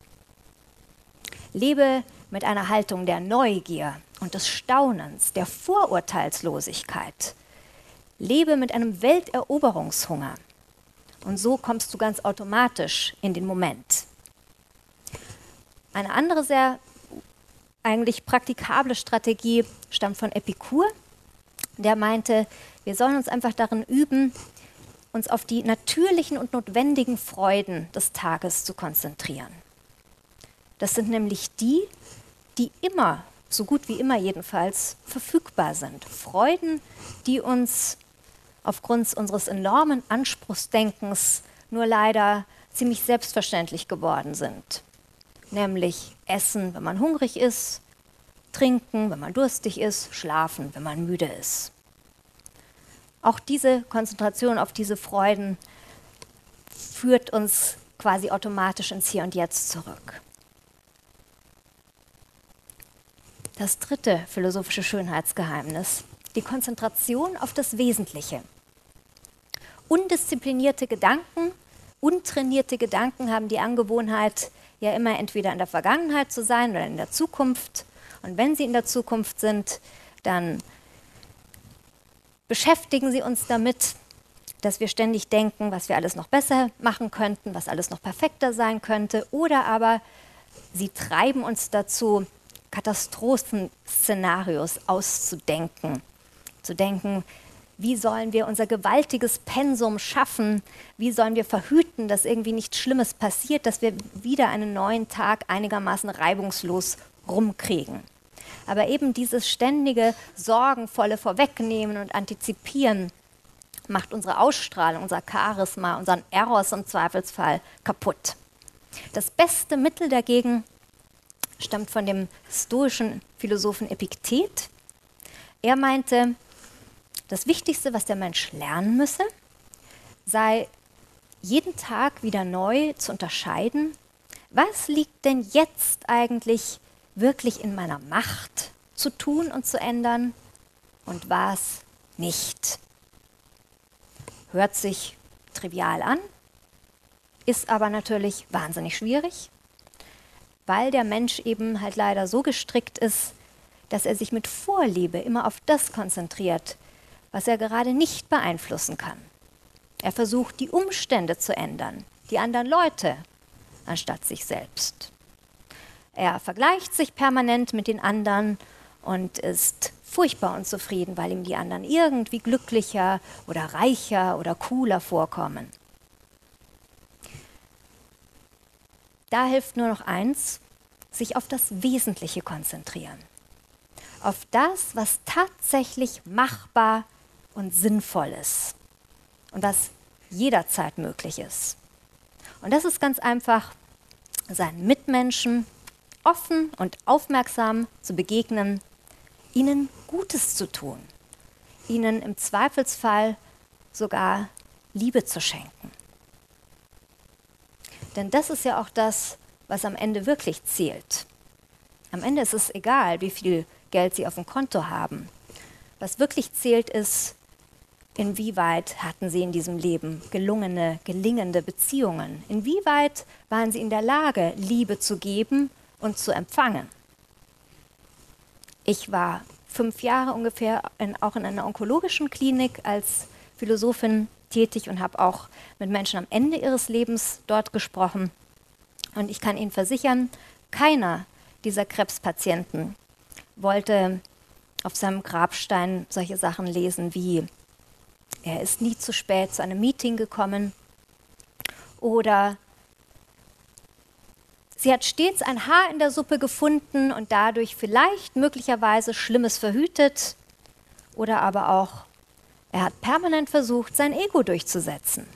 Lebe mit einer Haltung der Neugier und des Staunens, der Vorurteilslosigkeit. Lebe mit einem Welteroberungshunger. Und so kommst du ganz automatisch in den Moment. Eine andere sehr eigentlich praktikable Strategie stammt von Epikur. Der meinte, wir sollen uns einfach darin üben, uns auf die natürlichen und notwendigen Freuden des Tages zu konzentrieren. Das sind nämlich die immer, so gut wie immer jedenfalls, verfügbar sind. Freuden, die uns aufgrund unseres enormen Anspruchsdenkens nur leider ziemlich selbstverständlich geworden sind. Nämlich Essen, wenn man hungrig ist, Trinken, wenn man durstig ist, Schlafen, wenn man müde ist. Auch diese Konzentration auf diese Freuden führt uns quasi automatisch ins Hier und Jetzt zurück. Das dritte philosophische Schönheitsgeheimnis: die Konzentration auf das Wesentliche. Undisziplinierte Gedanken, untrainierte Gedanken haben die Angewohnheit, ja immer entweder in der Vergangenheit zu sein oder in der Zukunft. Und wenn sie in der Zukunft sind, dann beschäftigen sie uns damit, dass wir ständig denken, was wir alles noch besser machen könnten, was alles noch perfekter sein könnte. Oder aber sie treiben uns dazu, Katastrophenszenarios auszudenken. Zu denken, wie sollen wir unser gewaltiges Pensum schaffen? Wie sollen wir verhüten, dass irgendwie nichts Schlimmes passiert, dass wir wieder einen neuen Tag einigermaßen reibungslos rumkriegen? Aber eben dieses ständige, sorgenvolle Vorwegnehmen und Antizipieren macht unsere Ausstrahlung, unser Charisma, unseren Eros im Zweifelsfall kaputt. Das beste Mittel dagegen stammt von dem stoischen Philosophen Epiktet. Er meinte, das Wichtigste, was der Mensch lernen müsse, sei jeden Tag wieder neu zu unterscheiden, was liegt denn jetzt eigentlich wirklich in meiner Macht zu tun und zu ändern und was nicht. Hört sich trivial an, ist aber natürlich wahnsinnig schwierig, weil der Mensch eben halt leider so gestrickt ist, dass er sich mit Vorliebe immer auf das konzentriert, was er gerade nicht beeinflussen kann. Er versucht, die Umstände zu ändern, die anderen Leute, anstatt sich selbst. Er vergleicht sich permanent mit den anderen und ist furchtbar unzufrieden, weil ihm die anderen irgendwie glücklicher oder reicher oder cooler vorkommen. Da hilft nur noch eins, sich auf das Wesentliche konzentrieren. Auf das, was tatsächlich machbar und sinnvoll ist und was jederzeit möglich ist. Und das ist ganz einfach, seinen Mitmenschen offen und aufmerksam zu begegnen, ihnen Gutes zu tun, ihnen im Zweifelsfall sogar Liebe zu schenken. Denn das ist ja auch das, was am Ende wirklich zählt. Am Ende ist es egal, wie viel Geld Sie auf dem Konto haben. Was wirklich zählt ist, inwieweit hatten Sie in diesem Leben gelingende Beziehungen? Inwieweit waren Sie in der Lage, Liebe zu geben und zu empfangen? Ich war 5 Jahre ungefähr auch in einer onkologischen Klinik als Philosophin tätig und habe auch mit Menschen am Ende ihres Lebens dort gesprochen. Und ich kann Ihnen versichern, keiner dieser Krebspatienten wollte auf seinem Grabstein solche Sachen lesen wie: Er ist nie zu spät zu einem Meeting gekommen oder sie hat stets ein Haar in der Suppe gefunden und dadurch vielleicht möglicherweise Schlimmes verhütet oder aber auch er hat permanent versucht, sein Ego durchzusetzen.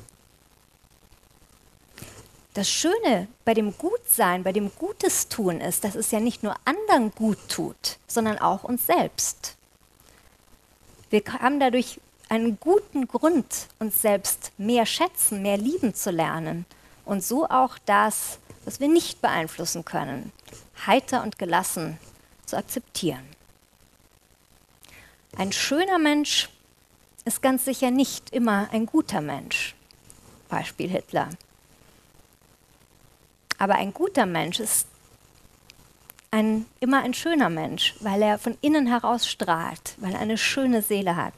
Das Schöne bei dem Gutsein, bei dem Gutes tun ist, dass es ja nicht nur anderen gut tut, sondern auch uns selbst. Wir haben dadurch einen guten Grund, uns selbst mehr schätzen, mehr lieben zu lernen und so auch das, was wir nicht beeinflussen können, heiter und gelassen zu akzeptieren. Ein schöner Mensch ist ganz sicher nicht immer ein guter Mensch. Beispiel Hitler. Aber ein guter Mensch ist immer ein schöner Mensch, weil er von innen heraus strahlt, weil er eine schöne Seele hat.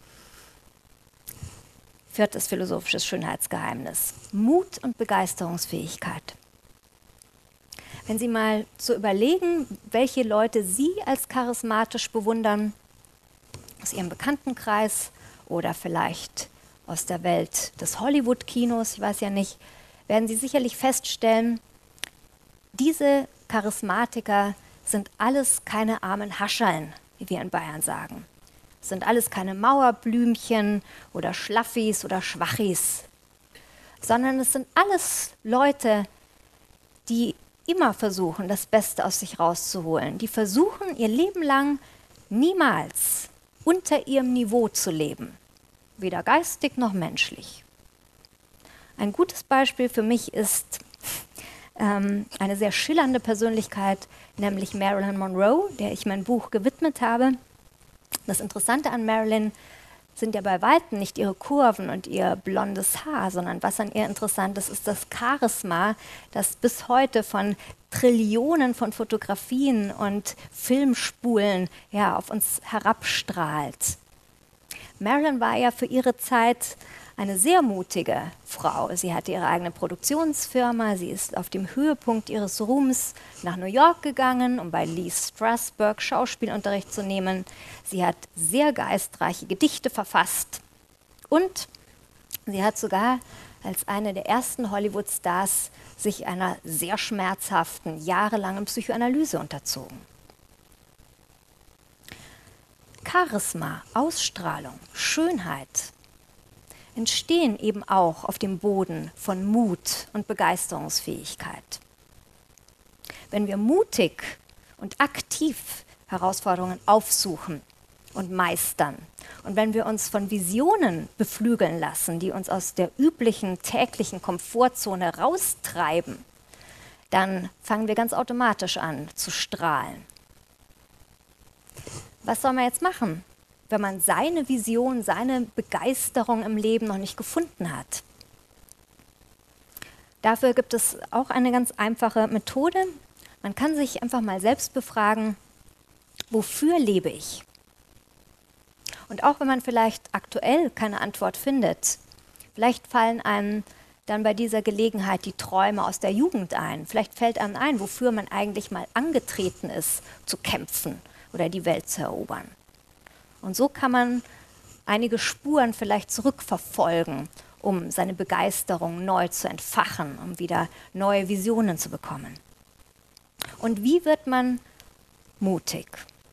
4. philosophisches Schönheitsgeheimnis: Mut und Begeisterungsfähigkeit. Wenn Sie mal so überlegen, welche Leute Sie als charismatisch bewundern, aus Ihrem Bekanntenkreis oder vielleicht aus der Welt des Hollywood-Kinos, ich weiß ja nicht, werden Sie sicherlich feststellen, diese Charismatiker sind alles keine armen Hascherln, wie wir in Bayern sagen. Es sind alles keine Mauerblümchen oder Schlaffis oder Schwachis, sondern es sind alles Leute, die immer versuchen, das Beste aus sich rauszuholen. Die versuchen, ihr Leben lang niemals unter ihrem Niveau zu leben, weder geistig noch menschlich. Ein gutes Beispiel für mich ist eine sehr schillernde Persönlichkeit, nämlich Marilyn Monroe, der ich mein Buch gewidmet habe. Das Interessante an Marilyn sind ja bei Weitem nicht ihre Kurven und ihr blondes Haar, sondern was an ihr interessant ist das Charisma, das bis heute von Trillionen von Fotografien und Filmspulen auf uns herabstrahlt. Marilyn war ja für ihre Zeit eine sehr mutige Frau. Sie hatte ihre eigene Produktionsfirma, sie ist auf dem Höhepunkt ihres Ruhms nach New York gegangen, um bei Lee Strasberg Schauspielunterricht zu nehmen. Sie hat sehr geistreiche Gedichte verfasst und sie hat sogar als eine der ersten Hollywood-Stars sich einer sehr schmerzhaften, jahrelangen Psychoanalyse unterzogen. Charisma, Ausstrahlung, Schönheit entstehen eben auch auf dem Boden von Mut und Begeisterungsfähigkeit. Wenn wir mutig und aktiv Herausforderungen aufsuchen und meistern und wenn wir uns von Visionen beflügeln lassen, die uns aus der üblichen täglichen Komfortzone raustreiben, dann fangen wir ganz automatisch an zu strahlen. Was soll man jetzt machen, wenn man seine Vision, seine Begeisterung im Leben noch nicht gefunden hat? Dafür gibt es auch eine ganz einfache Methode. Man kann sich einfach mal selbst befragen, wofür lebe ich? Und auch wenn man vielleicht aktuell keine Antwort findet, vielleicht fallen einem dann bei dieser Gelegenheit die Träume aus der Jugend ein. Vielleicht fällt einem ein, wofür man eigentlich mal angetreten ist, zu kämpfen oder die Welt zu erobern. Und so kann man einige Spuren vielleicht zurückverfolgen, um seine Begeisterung neu zu entfachen, um wieder neue Visionen zu bekommen. Und wie wird man mutig?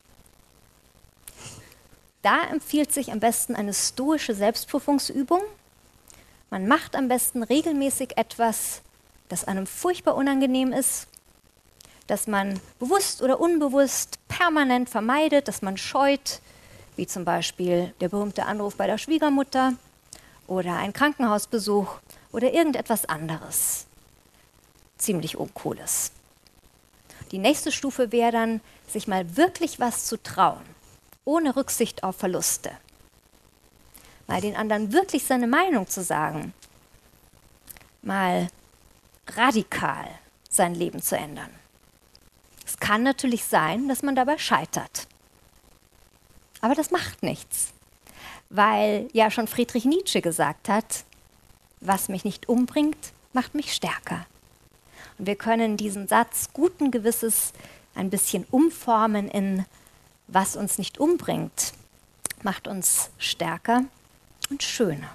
Da empfiehlt sich am besten eine stoische Selbstprüfungsübung. Man macht am besten regelmäßig etwas, das einem furchtbar unangenehm ist, das man bewusst oder unbewusst permanent vermeidet, das man scheut, wie zum Beispiel der berühmte Anruf bei der Schwiegermutter oder ein Krankenhausbesuch oder irgendetwas anderes. Ziemlich Uncooles. Die nächste Stufe wäre dann, sich mal wirklich was zu trauen, ohne Rücksicht auf Verluste. Mal den anderen wirklich seine Meinung zu sagen. Mal radikal sein Leben zu ändern. Es kann natürlich sein, dass man dabei scheitert. Aber das macht nichts, weil ja schon Friedrich Nietzsche gesagt hat, was mich nicht umbringt, macht mich stärker. Und wir können diesen Satz guten Gewissens ein bisschen umformen in was uns nicht umbringt, macht uns stärker und schöner.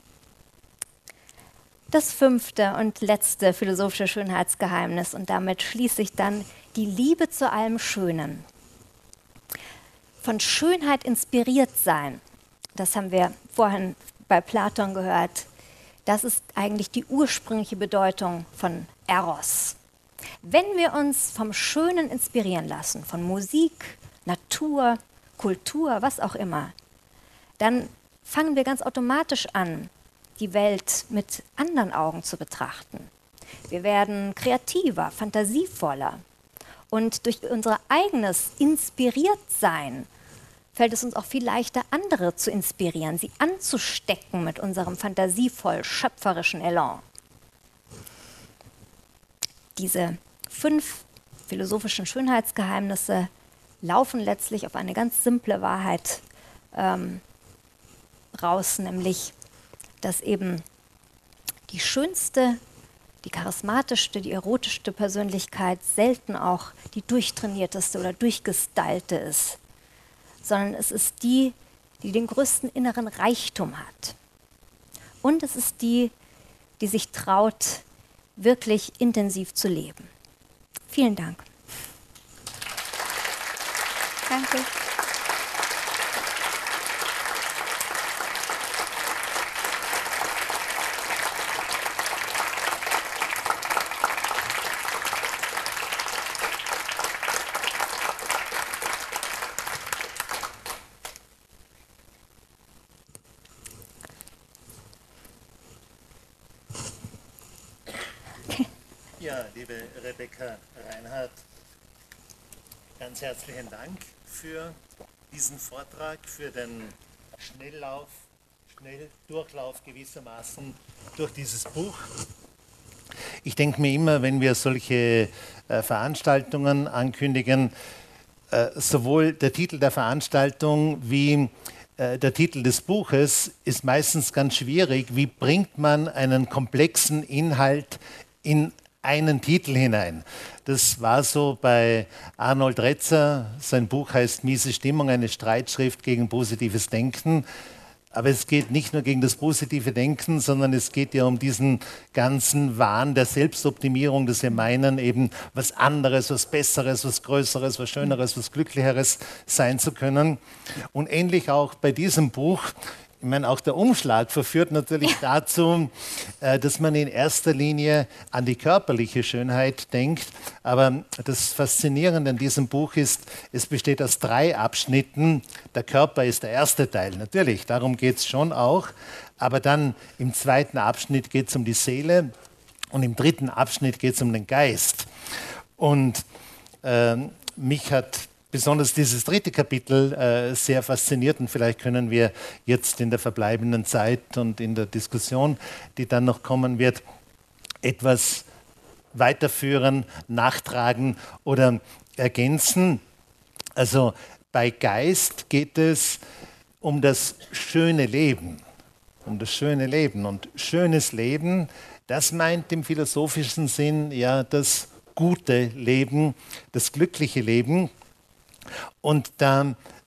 Das 5. und letzte philosophische Schönheitsgeheimnis, und damit schließe ich dann die Liebe zu allem Schönen. Von Schönheit inspiriert sein, das haben wir vorhin bei Platon gehört, das ist eigentlich die ursprüngliche Bedeutung von Eros. Wenn wir uns vom Schönen inspirieren lassen, von Musik, Natur, Kultur, was auch immer, dann fangen wir ganz automatisch an, die Welt mit anderen Augen zu betrachten. Wir werden kreativer, fantasievoller. Und durch unser eigenes Inspiriertsein fällt es uns auch viel leichter, andere zu inspirieren, sie anzustecken mit unserem fantasievoll schöpferischen Elan. Diese 5 philosophischen Schönheitsgeheimnisse laufen letztlich auf eine ganz simple Wahrheit raus, nämlich, dass eben die schönste, die charismatischste, die erotischste Persönlichkeit selten auch die durchtrainierteste oder durchgestylte ist, sondern es ist die, die den größten inneren Reichtum hat. Und es ist die, die sich traut, wirklich intensiv zu leben. Vielen Dank. Danke. Ja, liebe Rebecca Reinhardt, ganz herzlichen Dank für diesen Vortrag, für den Schnelldurchlauf gewissermaßen durch dieses Buch. Ich denke mir immer, wenn wir solche Veranstaltungen ankündigen, sowohl der Titel der Veranstaltung wie der Titel des Buches ist meistens ganz schwierig. Wie bringt man einen komplexen Inhalt in einen Titel hinein? Das war so bei Arnold Retzer. Sein Buch heißt Miese Stimmung, eine Streitschrift gegen positives Denken. Aber es geht nicht nur gegen das positive Denken, sondern es geht ja um diesen ganzen Wahn der Selbstoptimierung, dass wir meinen, eben was anderes, was Besseres, was Größeres, was Schöneres, was Glücklicheres sein zu können. Und ähnlich auch bei diesem Buch. Ich meine, auch der Umschlag verführt natürlich dazu, dass man in erster Linie an die körperliche Schönheit denkt. Aber das Faszinierende an diesem Buch ist, es besteht aus 3 Abschnitten. Der Körper ist der erste Teil, natürlich, darum geht es schon auch. Aber dann im 2. Abschnitt geht es um die Seele und im 3. Abschnitt geht es um den Geist. Und mich hat besonders dieses 3. Kapitel sehr fasziniert, und vielleicht können wir jetzt in der verbleibenden Zeit und in der Diskussion, die dann noch kommen wird, etwas weiterführen, nachtragen oder ergänzen. Also bei Geist geht es um das schöne Leben, um das schöne Leben. Und schönes Leben, das meint im philosophischen Sinn ja das gute Leben, das glückliche Leben. Und da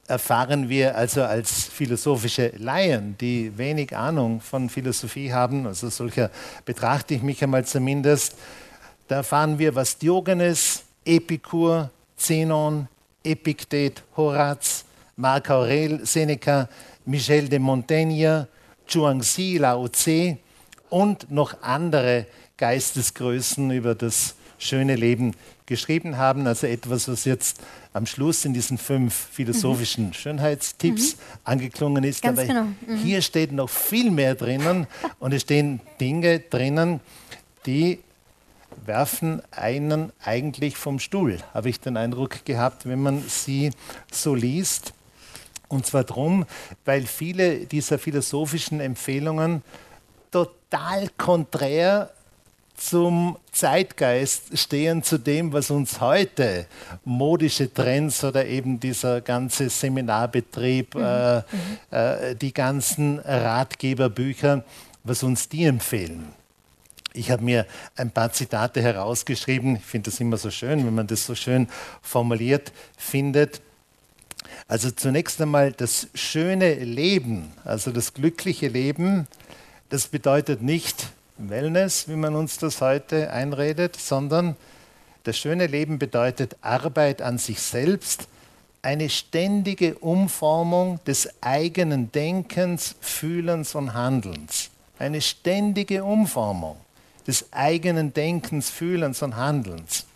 erfahren wir also als philosophische Laien, die wenig Ahnung von Philosophie haben, also solcher betrachte ich mich einmal zumindest, da erfahren wir, was Diogenes, Epikur, Zenon, Epiktet, Horaz, Marc Aurel, Seneca, Michel de Montaigne, Zhuangzi, Lao Tse und noch andere Geistesgrößen über das schöne Leben geschrieben haben. Also etwas, was jetzt am Schluss in diesen 5 philosophischen Schönheitstipps angeklungen ist. Ganz aber genau. hier steht noch viel mehr drinnen und es stehen Dinge drinnen, die werfen einen eigentlich vom Stuhl, habe ich den Eindruck gehabt, wenn man sie so liest. Und zwar darum, weil viele dieser philosophischen Empfehlungen total konträr zum Zeitgeist stehen, zu dem, was uns heute modische Trends oder eben dieser ganze Seminarbetrieb, die ganzen Ratgeberbücher, was uns die empfehlen. Ich habe mir ein paar Zitate herausgeschrieben. Ich finde das immer so schön, wenn man das so schön formuliert findet. Also zunächst einmal das schöne Leben, also das glückliche Leben, das bedeutet nicht Wellness, wie man uns das heute einredet, sondern das schöne Leben bedeutet Arbeit an sich selbst, eine ständige Umformung des eigenen Denkens, Fühlens und Handelns. Eine ständige Umformung des eigenen Denkens, Fühlens und Handelns.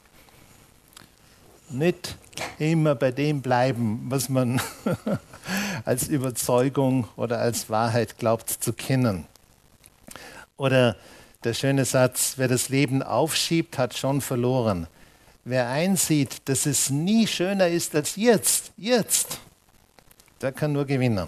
Nicht immer bei dem bleiben, was man als Überzeugung oder als Wahrheit glaubt zu kennen. Oder der schöne Satz, wer das Leben aufschiebt, hat schon verloren. Wer einsieht, dass es nie schöner ist als jetzt, der kann nur gewinnen.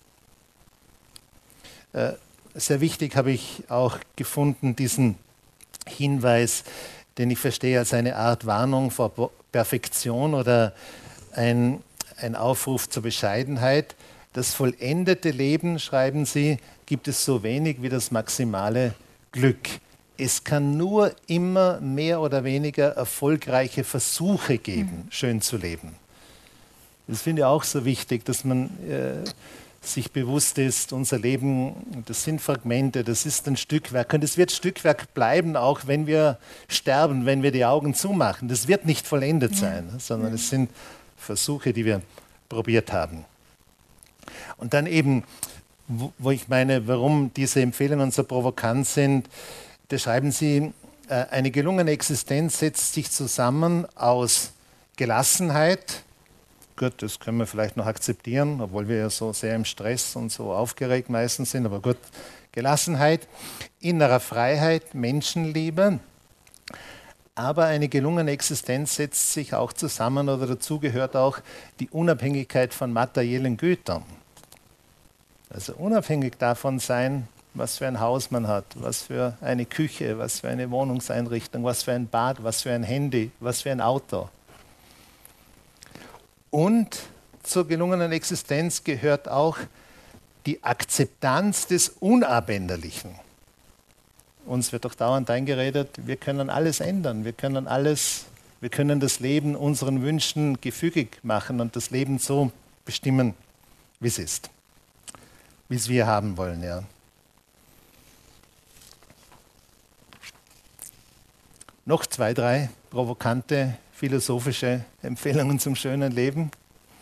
Sehr wichtig habe ich auch gefunden, diesen Hinweis, den ich verstehe als eine Art Warnung vor Perfektion oder ein Aufruf zur Bescheidenheit. Das vollendete Leben, schreiben Sie, gibt es so wenig wie das maximale Glück. Es kann nur immer mehr oder weniger erfolgreiche Versuche geben, schön zu leben. Das finde ich auch so wichtig, dass man sich bewusst ist, unser Leben, das sind Fragmente, das ist ein Stückwerk und es wird Stückwerk bleiben, auch wenn wir sterben, wenn wir die Augen zumachen. Das wird nicht vollendet sein, sondern es sind Versuche, die wir probiert haben. Und dann eben, wo ich meine, warum diese Empfehlungen so provokant sind, da schreiben Sie, eine gelungene Existenz setzt sich zusammen aus Gelassenheit. Gut, das können wir vielleicht noch akzeptieren, obwohl wir ja so sehr im Stress und so aufgeregt meistens sind, aber gut, Gelassenheit, innerer Freiheit, Menschenliebe. Aber eine gelungene Existenz setzt sich auch zusammen oder dazu gehört auch die Unabhängigkeit von materiellen Gütern. Also unabhängig davon sein, was für ein Haus man hat, was für eine Küche, was für eine Wohnungseinrichtung, was für ein Bad, was für ein Handy, was für ein Auto. Und zur gelungenen Existenz gehört auch die Akzeptanz des Unabänderlichen. Uns wird doch dauernd eingeredet, wir können alles ändern, wir können das Leben unseren Wünschen gefügig machen und das Leben so bestimmen, wie es ist, wie es wir haben wollen. Ja. Noch 2, 3 provokante philosophische Empfehlungen zum schönen Leben.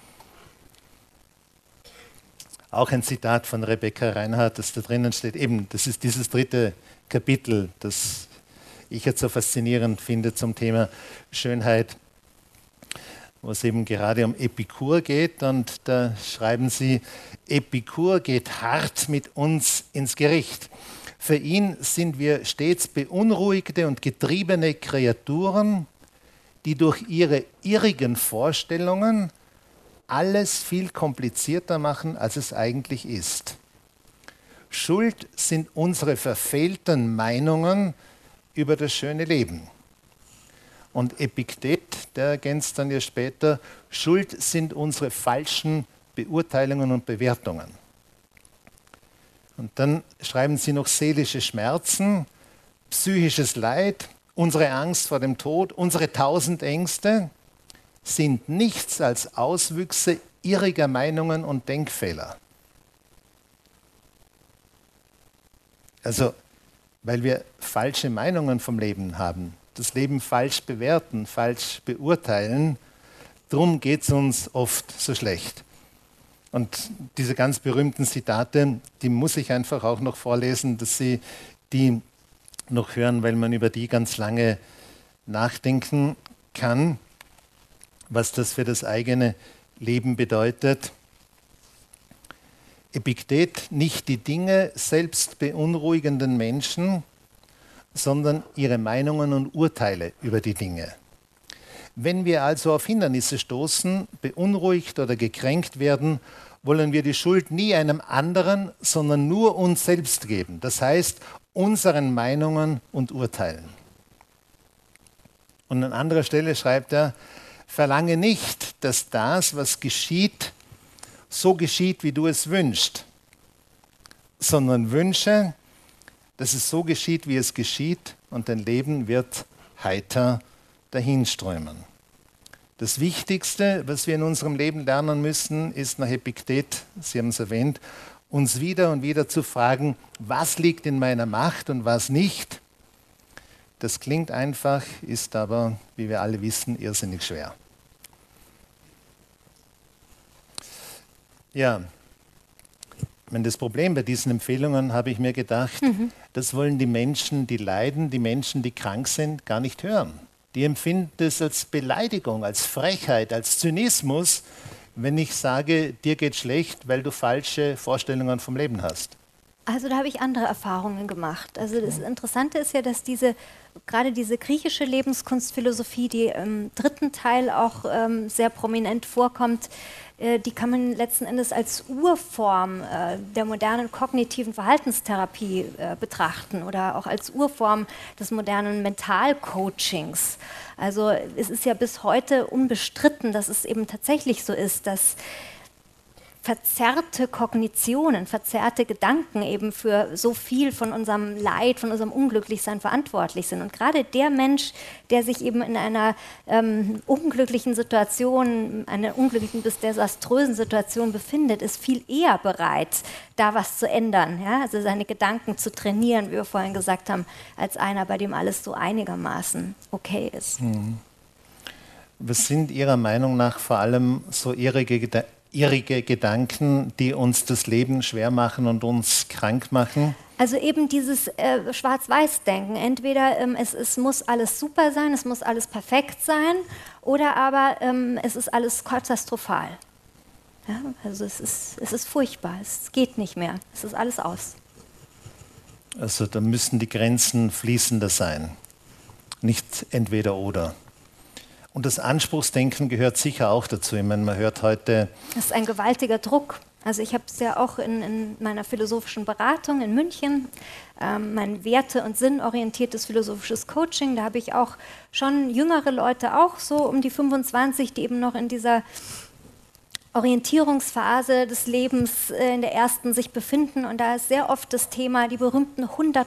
Auch ein Zitat von Rebecca Reinhardt, das da drinnen steht. Eben, das ist dieses 3. Kapitel, das ich jetzt so faszinierend finde zum Thema Schönheit, wo es eben gerade um Epikur geht. Und da schreiben sie, Epikur geht hart mit uns ins Gericht. Für ihn sind wir stets beunruhigte und getriebene Kreaturen, die durch ihre irrigen Vorstellungen alles viel komplizierter machen, als es eigentlich ist. Schuld sind unsere verfehlten Meinungen über das schöne Leben. Und Epiktet, der ergänzt dann ja später, Schuld sind unsere falschen Beurteilungen und Bewertungen. Und dann schreiben sie noch seelische Schmerzen, psychisches Leid, unsere Angst vor dem Tod, unsere 1000 Ängste sind nichts als Auswüchse irriger Meinungen und Denkfehler. Also, weil wir falsche Meinungen vom Leben haben, das Leben falsch bewerten, falsch beurteilen, darum geht es uns oft so schlecht. Und diese ganz berühmten Zitate, die muss ich einfach auch noch vorlesen, dass Sie die noch hören, weil man über die ganz lange nachdenken kann, was das für das eigene Leben bedeutet. Epiktet: Nicht die Dinge selbst beunruhigenden Menschen, sondern ihre Meinungen und Urteile über die Dinge. Wenn wir also auf Hindernisse stoßen, beunruhigt oder gekränkt werden, wollen wir die Schuld nie einem anderen, sondern nur uns selbst geben. Das heißt, unseren Meinungen und Urteilen. Und an anderer Stelle schreibt er: Verlange nicht, dass das, was geschieht, so geschieht, wie du es wünschst, sondern wünsche, dass es so geschieht, wie es geschieht, und dein Leben wird heiter dahinströmen. Das Wichtigste, was wir in unserem Leben lernen müssen, ist nach Epiktet, Sie haben es erwähnt, uns wieder und wieder zu fragen, was liegt in meiner Macht und was nicht. Das klingt einfach, ist aber, wie wir alle wissen, irrsinnig schwer. Ja, das Problem bei diesen Empfehlungen, habe ich mir gedacht, das wollen die Menschen, die leiden, die Menschen, die krank sind, gar nicht hören. Die empfinden es als Beleidigung, als Frechheit, als Zynismus, wenn ich sage, dir geht schlecht, weil du falsche Vorstellungen vom Leben hast. Also da habe ich andere Erfahrungen gemacht. Also das Interessante ist ja, dass gerade diese griechische Lebenskunstphilosophie, die im dritten Teil auch sehr prominent vorkommt, die kann man letzten Endes als Urform der modernen kognitiven Verhaltenstherapie betrachten oder auch als Urform des modernen Mentalcoachings. Also es ist ja bis heute unbestritten, dass es eben tatsächlich so ist, dass verzerrte Kognitionen, verzerrte Gedanken eben für so viel von unserem Leid, von unserem Unglücklichsein verantwortlich sind. Und gerade der Mensch, der sich eben in einer unglücklichen Situation, einer unglücklichen bis desaströsen Situation befindet, ist viel eher bereit, da was zu ändern, ja? Also seine Gedanken zu trainieren, wie wir vorhin gesagt haben, als einer, bei dem alles so einigermaßen okay ist. Was sind Ihrer Meinung nach vor allem so irrige Gedanken, die uns das Leben schwer machen und uns krank machen? Also eben dieses Schwarz-Weiß-Denken. Entweder es muss alles super sein, es muss alles perfekt sein, oder aber es ist alles katastrophal. Ja, also es ist furchtbar, es geht nicht mehr, es ist alles aus. Also da müssen die Grenzen fließender sein, nicht entweder oder. Und das Anspruchsdenken gehört sicher auch dazu. Ich meine, man hört heute... Das ist ein gewaltiger Druck. Also ich habe es ja auch in meiner philosophischen Beratung in München, mein werte- und sinnorientiertes philosophisches Coaching, da habe ich auch schon jüngere Leute, auch so um die 25, die eben noch in dieser Orientierungsphase des Lebens in der ersten sich befinden. Und da ist sehr oft das Thema die berühmten 100%.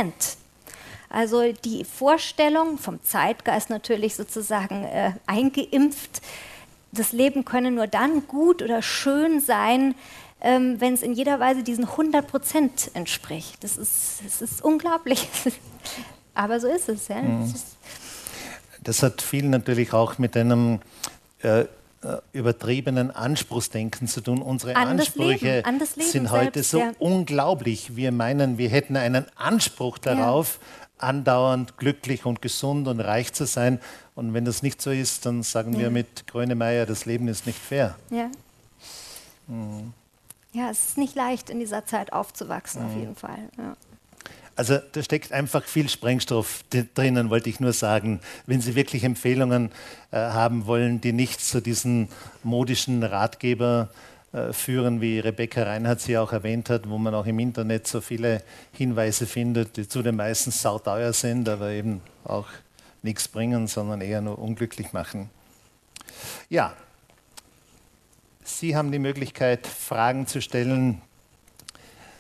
Also die Vorstellung, vom Zeitgeist natürlich sozusagen eingeimpft, das Leben könne nur dann gut oder schön sein, wenn es in jeder Weise diesen 100% entspricht. Das ist unglaublich, aber so ist es. Ja? Das hat viel natürlich auch mit einem übertriebenen Anspruchsdenken zu tun. Unsere Ansprüche sind heute so unglaublich. Wir meinen, wir hätten einen Anspruch darauf, andauernd glücklich und gesund und reich zu sein. Und wenn das nicht so ist, dann sagen wir mit Grönemeyer, das Leben ist nicht fair. Ja. Ja, es ist nicht leicht, in dieser Zeit aufzuwachsen, auf jeden Fall. Ja. Also da steckt einfach viel Sprengstoff drinnen, wollte ich nur sagen. Wenn Sie wirklich Empfehlungen haben wollen, die nicht zu diesen modischen Ratgeber führen, wie Rebecca Reinhardt sie auch erwähnt hat, wo man auch im Internet so viele Hinweise findet, die zudem meistens sauteuer sind, aber eben auch nichts bringen, sondern eher nur unglücklich machen. Ja, Sie haben die Möglichkeit, Fragen zu stellen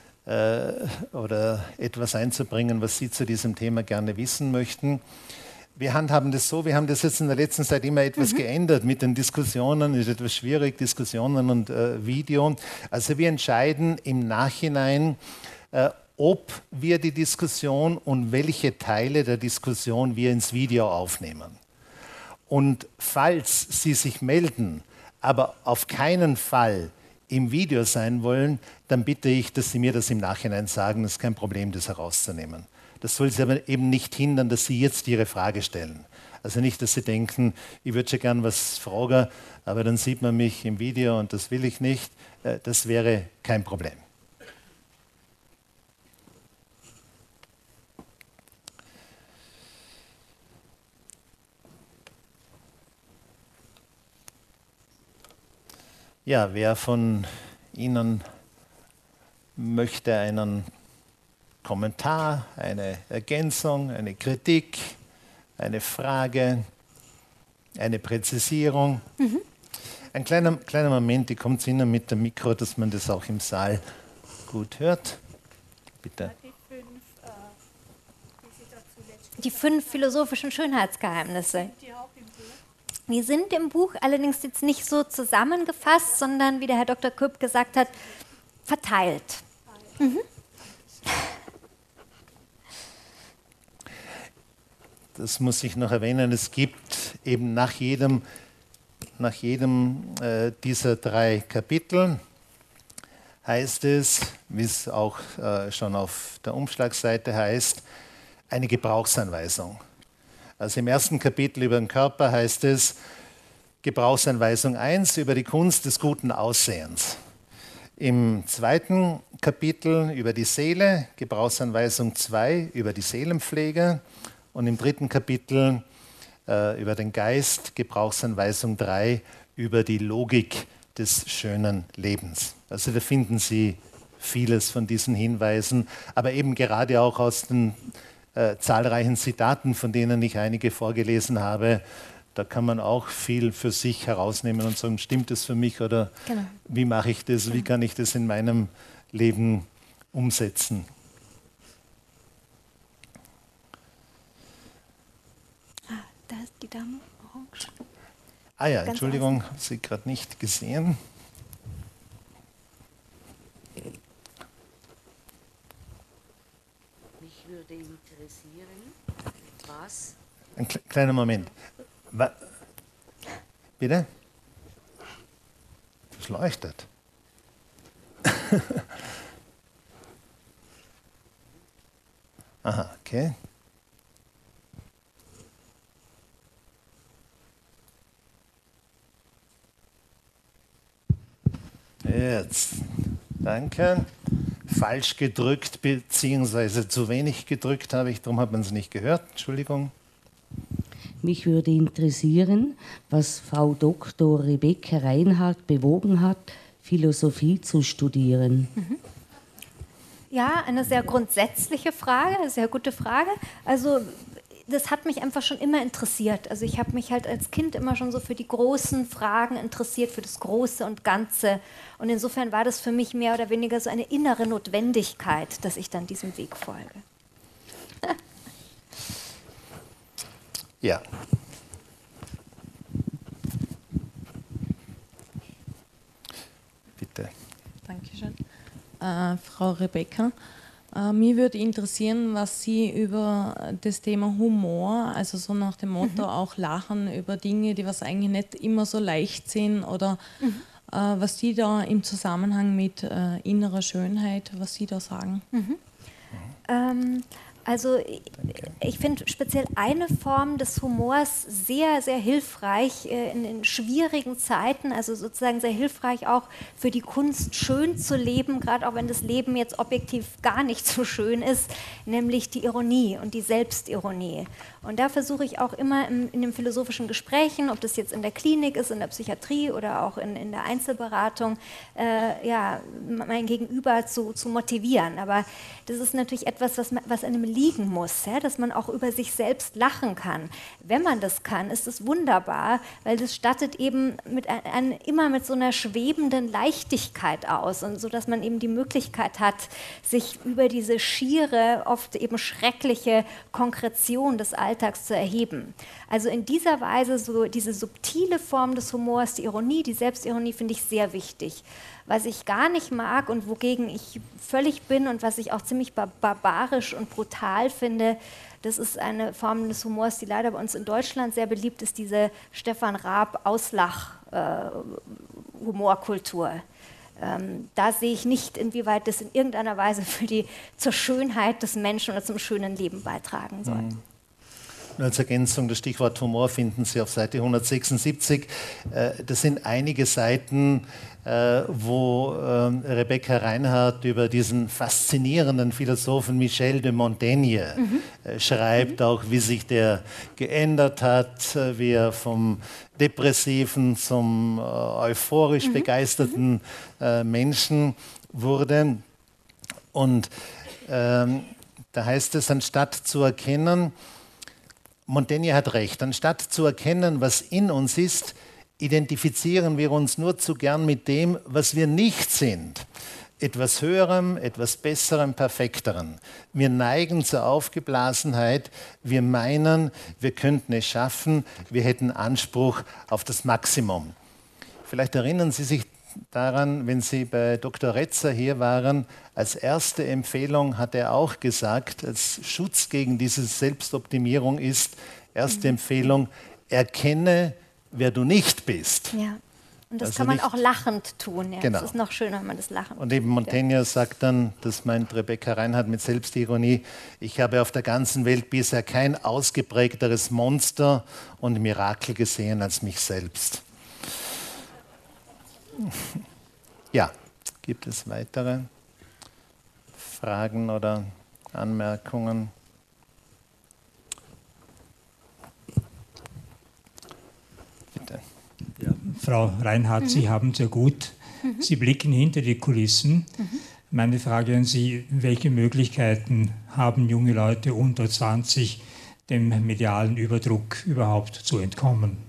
oder etwas einzubringen, was Sie zu diesem Thema gerne wissen möchten. wir handhaben das so, wir haben das jetzt in der letzten Zeit immer etwas geändert mit den Diskussionen, ist etwas schwierig, Diskussionen und Video. Also wir entscheiden im Nachhinein, ob wir die Diskussion und welche Teile der Diskussion wir ins Video aufnehmen. Und falls Sie sich melden, aber auf keinen Fall im Video sein wollen, dann bitte ich, dass Sie mir das im Nachhinein sagen. Es ist kein Problem, das herauszunehmen. Das soll Sie aber eben nicht hindern, dass Sie jetzt Ihre Frage stellen. Also nicht, dass Sie denken, ich würde schon gern was fragen, aber dann sieht man mich im Video und das will ich nicht. Das wäre kein Problem. Ja, wer von Ihnen möchte einen Kommentar, eine Ergänzung, eine Kritik, eine Frage, eine Präzisierung? Ein kleiner Moment, ich komme zu Ihnen mit dem Mikro, dass man das auch im Saal gut hört. Bitte. Die 5 philosophischen Schönheitsgeheimnisse. Die sind im Buch allerdings jetzt nicht so zusammengefasst, sondern, wie der Herr Dr. Köpp gesagt hat, verteilt. Das muss ich noch erwähnen, es gibt eben nach jedem dieser 3 Kapitel, heißt es, wie es auch schon auf der Umschlagseite heißt, eine Gebrauchsanweisung. Also im ersten Kapitel über den Körper heißt es Gebrauchsanweisung 1 über die Kunst des guten Aussehens. Im zweiten Kapitel über die Seele, Gebrauchsanweisung 2 über die Seelenpflege. Und im dritten Kapitel über den Geist, Gebrauchsanweisung 3 über die Logik des schönen Lebens. Also da finden Sie vieles von diesen Hinweisen, aber eben gerade auch aus den zahlreichen Zitaten, von denen ich einige vorgelesen habe, da kann man auch viel für sich herausnehmen und sagen, stimmt das für mich oder wie mache ich das, wie kann ich das in meinem Leben umsetzen. Da ist die Dame orange. Ah ja, Entschuldigung, habe Sie gerade nicht gesehen. Mich würde interessieren, was... Ein kleiner Moment. Bitte? Es leuchtet. Aha, okay. Jetzt, danke. Falsch gedrückt beziehungsweise zu wenig gedrückt habe ich, darum hat man es nicht gehört. Entschuldigung. Mich würde interessieren, was Frau Dr. Rebecca Reinhardt bewogen hat, Philosophie zu studieren. Ja, eine sehr grundsätzliche Frage, eine sehr gute Frage. Also das hat mich einfach schon immer interessiert. Also ich habe mich halt als Kind immer schon so für die großen Fragen interessiert, für das Große und Ganze. Und insofern war das für mich mehr oder weniger so eine innere Notwendigkeit, dass ich dann diesem Weg folge. Ja. Bitte. Dankeschön. Frau Rebecca, mich würde interessieren, was Sie über das Thema Humor, also so nach dem Motto auch Lachen über Dinge, die was eigentlich nicht immer so leicht sind, oder was Sie da im Zusammenhang mit innerer Schönheit, was Sie da sagen. Also ich finde speziell eine Form des Humors sehr, sehr hilfreich in schwierigen Zeiten, also sozusagen sehr hilfreich auch für die Kunst schön zu leben, gerade auch wenn das Leben jetzt objektiv gar nicht so schön ist, nämlich die Ironie und die Selbstironie. Und da versuche ich auch immer in den philosophischen Gesprächen, ob das jetzt in der Klinik ist, in der Psychiatrie oder auch in der Einzelberatung, mein Gegenüber zu motivieren. Aber das ist natürlich etwas, was einem liegen muss, ja, dass man auch über sich selbst lachen kann. Wenn man das kann, ist es wunderbar, weil das stattet eben immer mit so einer schwebenden Leichtigkeit aus und so, dass man eben die Möglichkeit hat, sich über diese schiere, oft eben schreckliche Konkretion des Alltags zu erheben. Also in dieser Weise so diese subtile Form des Humors, die Ironie, die Selbstironie finde ich sehr wichtig. Was ich gar nicht mag und wogegen ich völlig bin und was ich auch ziemlich barbarisch und brutal finde, das ist eine Form des Humors, die leider bei uns in Deutschland sehr beliebt ist, diese Stefan Raab Auslach-Humorkultur. Da sehe ich nicht, inwieweit das in irgendeiner Weise zur Schönheit des Menschen oder zum schönen Leben beitragen soll. Als Ergänzung, das Stichwort Humor finden Sie auf Seite 176. Das sind einige Seiten, wo Rebecca Reinhardt über diesen faszinierenden Philosophen Michel de Montaigne schreibt, auch wie sich der geändert hat, wie er vom depressiven zum euphorisch begeisterten Menschen wurde. Und da heißt es, anstatt zu erkennen, Montaigne hat recht, anstatt zu erkennen, was in uns ist, identifizieren wir uns nur zu gern mit dem, was wir nicht sind. Etwas Höherem, etwas Besserem, Perfekterem. Wir neigen zur Aufgeblasenheit, wir meinen, wir könnten es schaffen, wir hätten Anspruch auf das Maximum. Vielleicht erinnern Sie sich daran, wenn Sie bei Dr. Retzer hier waren, als erste Empfehlung hat er auch gesagt, als Schutz gegen diese Selbstoptimierung ist, erste Empfehlung, erkenne, wer du nicht bist. Ja. Und das also kann man auch lachend tun. Ja. Genau. Das ist noch schöner, wenn man das lachen. Und eben Montaigne sagt dann, das meint Rebecca Reinhardt mit Selbstironie, ich habe auf der ganzen Welt bisher kein ausgeprägteres Monster und Mirakel gesehen als mich selbst. Ja, gibt es weitere Fragen oder Anmerkungen? Bitte. Ja, Frau Reinhardt, Sie haben sehr gut, Sie blicken hinter die Kulissen. Meine Frage an Sie, welche Möglichkeiten haben junge Leute unter 20, dem medialen Überdruck überhaupt zu entkommen?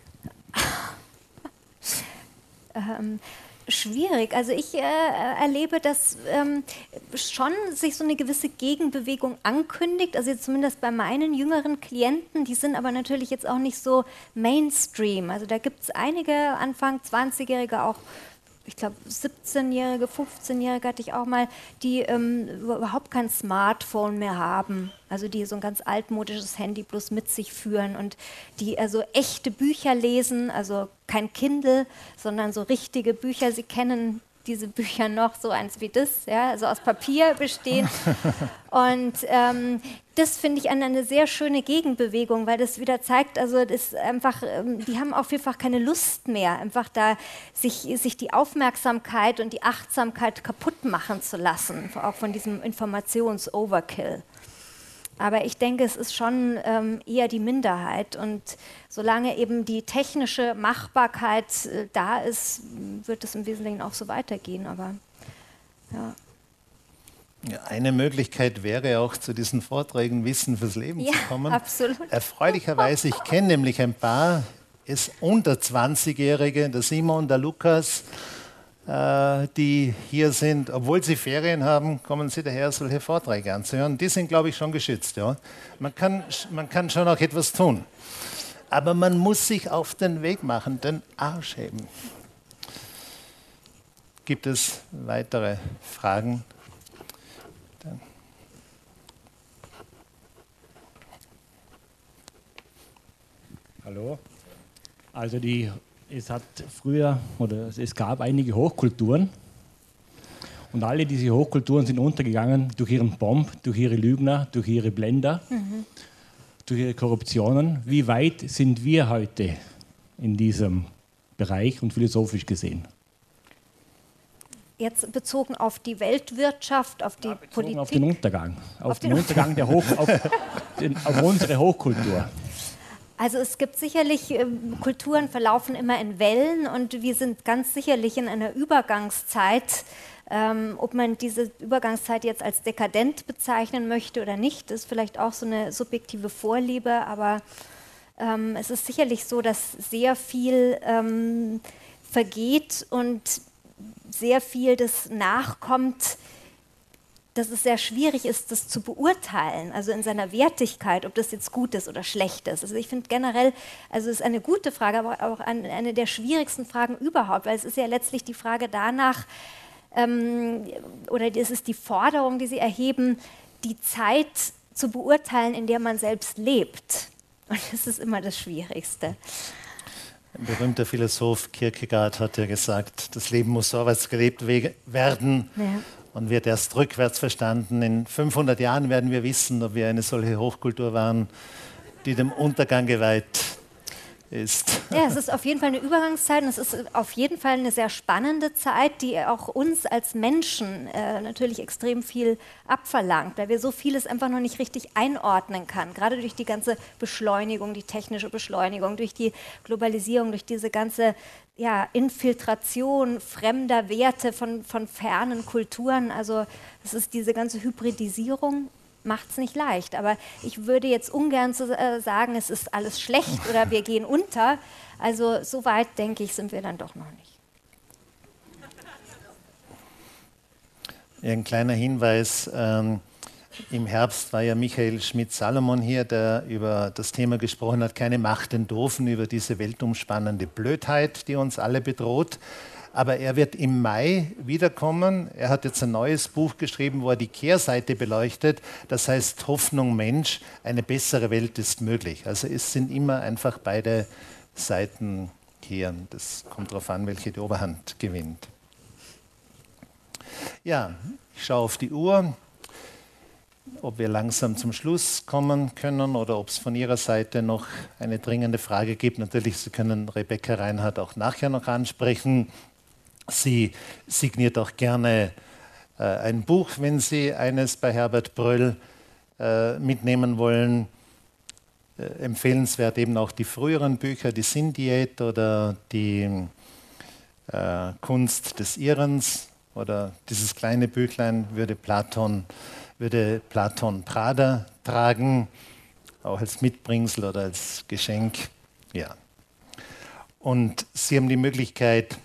Schwierig. Also ich erlebe, dass schon sich so eine gewisse Gegenbewegung ankündigt. Also jetzt zumindest bei meinen jüngeren Klienten, die sind aber natürlich jetzt auch nicht so Mainstream. Also da gibt es einige Anfang 20-Jährige, auch ich glaube 17-Jährige, 15-Jährige hatte ich auch mal, die überhaupt kein Smartphone mehr haben. Also die so ein ganz altmodisches Handy bloß mit sich führen und die also echte Bücher lesen, also kein Kindle, sondern so richtige Bücher. Sie kennen diese Bücher noch, so eins wie das, ja, also aus Papier bestehen. Und das finde ich eine sehr schöne Gegenbewegung, weil das wieder zeigt, also das einfach, die haben auf jeden Fall keine Lust mehr, einfach da sich die Aufmerksamkeit und die Achtsamkeit kaputt machen zu lassen, auch von diesem Informations-Overkill. Aber ich denke, es ist schon eher die Minderheit. Und solange eben die technische Machbarkeit da ist, wird es im Wesentlichen auch so weitergehen. Aber ja. Ja, eine Möglichkeit wäre auch, zu diesen Vorträgen Wissen fürs Leben zu kommen. Absolut. Erfreulicherweise, ich kenne nämlich ein paar unter 20-Jährige, der Simon, der Lukas, die hier sind, obwohl sie Ferien haben, kommen sie daher, solche Vorträge anzuhören. Die sind, glaube ich, schon geschützt. Ja? Man kann schon auch etwas tun. Aber man muss sich auf den Weg machen, den Arsch heben. Gibt es weitere Fragen? Hallo. Also es gab einige Hochkulturen und alle diese Hochkulturen sind untergegangen durch ihren Pomp, durch ihre Lügner, durch ihre Blender, durch ihre Korruptionen. Wie weit sind wir heute in diesem Bereich und philosophisch gesehen? Jetzt bezogen auf die Weltwirtschaft, auf die Politik? Auf den Untergang. Auf den Untergang auf unsere Hochkultur. Also es gibt sicherlich, Kulturen verlaufen immer in Wellen und wir sind ganz sicherlich in einer Übergangszeit, Ob man diese Übergangszeit jetzt als dekadent bezeichnen möchte oder nicht, ist vielleicht auch so eine subjektive Vorliebe, aber es ist sicherlich so, dass sehr viel vergeht und sehr viel, das nachkommt, dass es sehr schwierig ist, das zu beurteilen, also in seiner Wertigkeit, ob das jetzt gut ist oder schlecht ist. Also ich finde generell, also es ist eine gute Frage, aber auch eine der schwierigsten Fragen überhaupt, weil es ist ja letztlich die Frage danach, oder es ist die Forderung, die Sie erheben, die Zeit zu beurteilen, in der man selbst lebt. Und das ist immer das Schwierigste. Ein berühmter Philosoph Kierkegaard hat ja gesagt, das Leben muss vorwärts gelebt werden und wird erst rückwärts verstanden. In 500 Jahren werden wir wissen, ob wir eine solche Hochkultur waren, die dem Untergang geweiht ist. Ja, es ist auf jeden Fall eine Übergangszeit und es ist auf jeden Fall eine sehr spannende Zeit, die auch uns als Menschen natürlich extrem viel abverlangt, weil wir so vieles einfach noch nicht richtig einordnen können. Gerade durch die ganze Beschleunigung, die technische Beschleunigung, durch die Globalisierung, durch diese ganze Infiltration fremder Werte von fernen Kulturen. Also es ist diese ganze Hybridisierung. Macht es nicht leicht, aber ich würde jetzt ungern sagen, es ist alles schlecht oder wir gehen unter. Also so weit, denke ich, sind wir dann doch noch nicht. Ja, ein kleiner Hinweis, im Herbst war ja Michael Schmidt-Salomon hier, der über das Thema gesprochen hat, keine Macht den Doofen, über diese weltumspannende Blödheit, die uns alle bedroht. Aber er wird im Mai wiederkommen. Er hat jetzt ein neues Buch geschrieben, wo er die Kehrseite beleuchtet. Das heißt Hoffnung Mensch, eine bessere Welt ist möglich. Also es sind immer einfach beide Seiten hier. Das kommt darauf an, welche die Oberhand gewinnt. Ja, ich schaue auf die Uhr, ob wir langsam zum Schluss kommen können oder ob es von Ihrer Seite noch eine dringende Frage gibt. Natürlich, Sie können Rebecca Reinhardt auch nachher noch ansprechen. Sie signiert auch gerne ein Buch, wenn Sie eines bei Herbert Bröll mitnehmen wollen. Empfehlenswert eben auch die früheren Bücher, die Sinndiät oder die Kunst des Irrens oder dieses kleine Büchlein würde Platon Prada tragen, auch als Mitbringsel oder als Geschenk. Ja. Und Sie haben die Möglichkeit,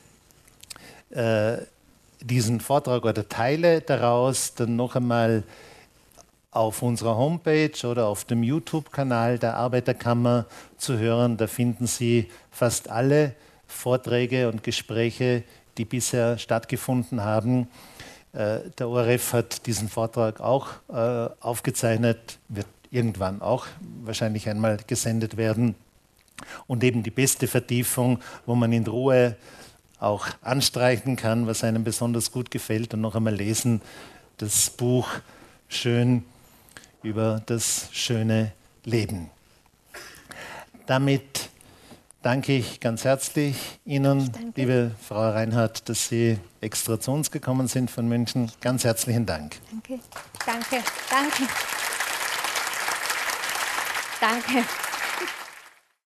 diesen Vortrag oder Teile daraus dann noch einmal auf unserer Homepage oder auf dem YouTube-Kanal der Arbeiterkammer zu hören. Da finden Sie fast alle Vorträge und Gespräche, die bisher stattgefunden haben. Der ORF hat diesen Vortrag auch aufgezeichnet, wird irgendwann auch wahrscheinlich einmal gesendet werden. Und eben die beste Vertiefung, wo man in Ruhe auch anstreichen kann, was einem besonders gut gefällt und noch einmal lesen, das Buch Schön über das schöne Leben. Damit danke ich ganz herzlich Ihnen, liebe Frau Reinhardt, dass Sie extra zu uns gekommen sind von München. Ganz herzlichen Dank. Danke, danke, danke. Danke.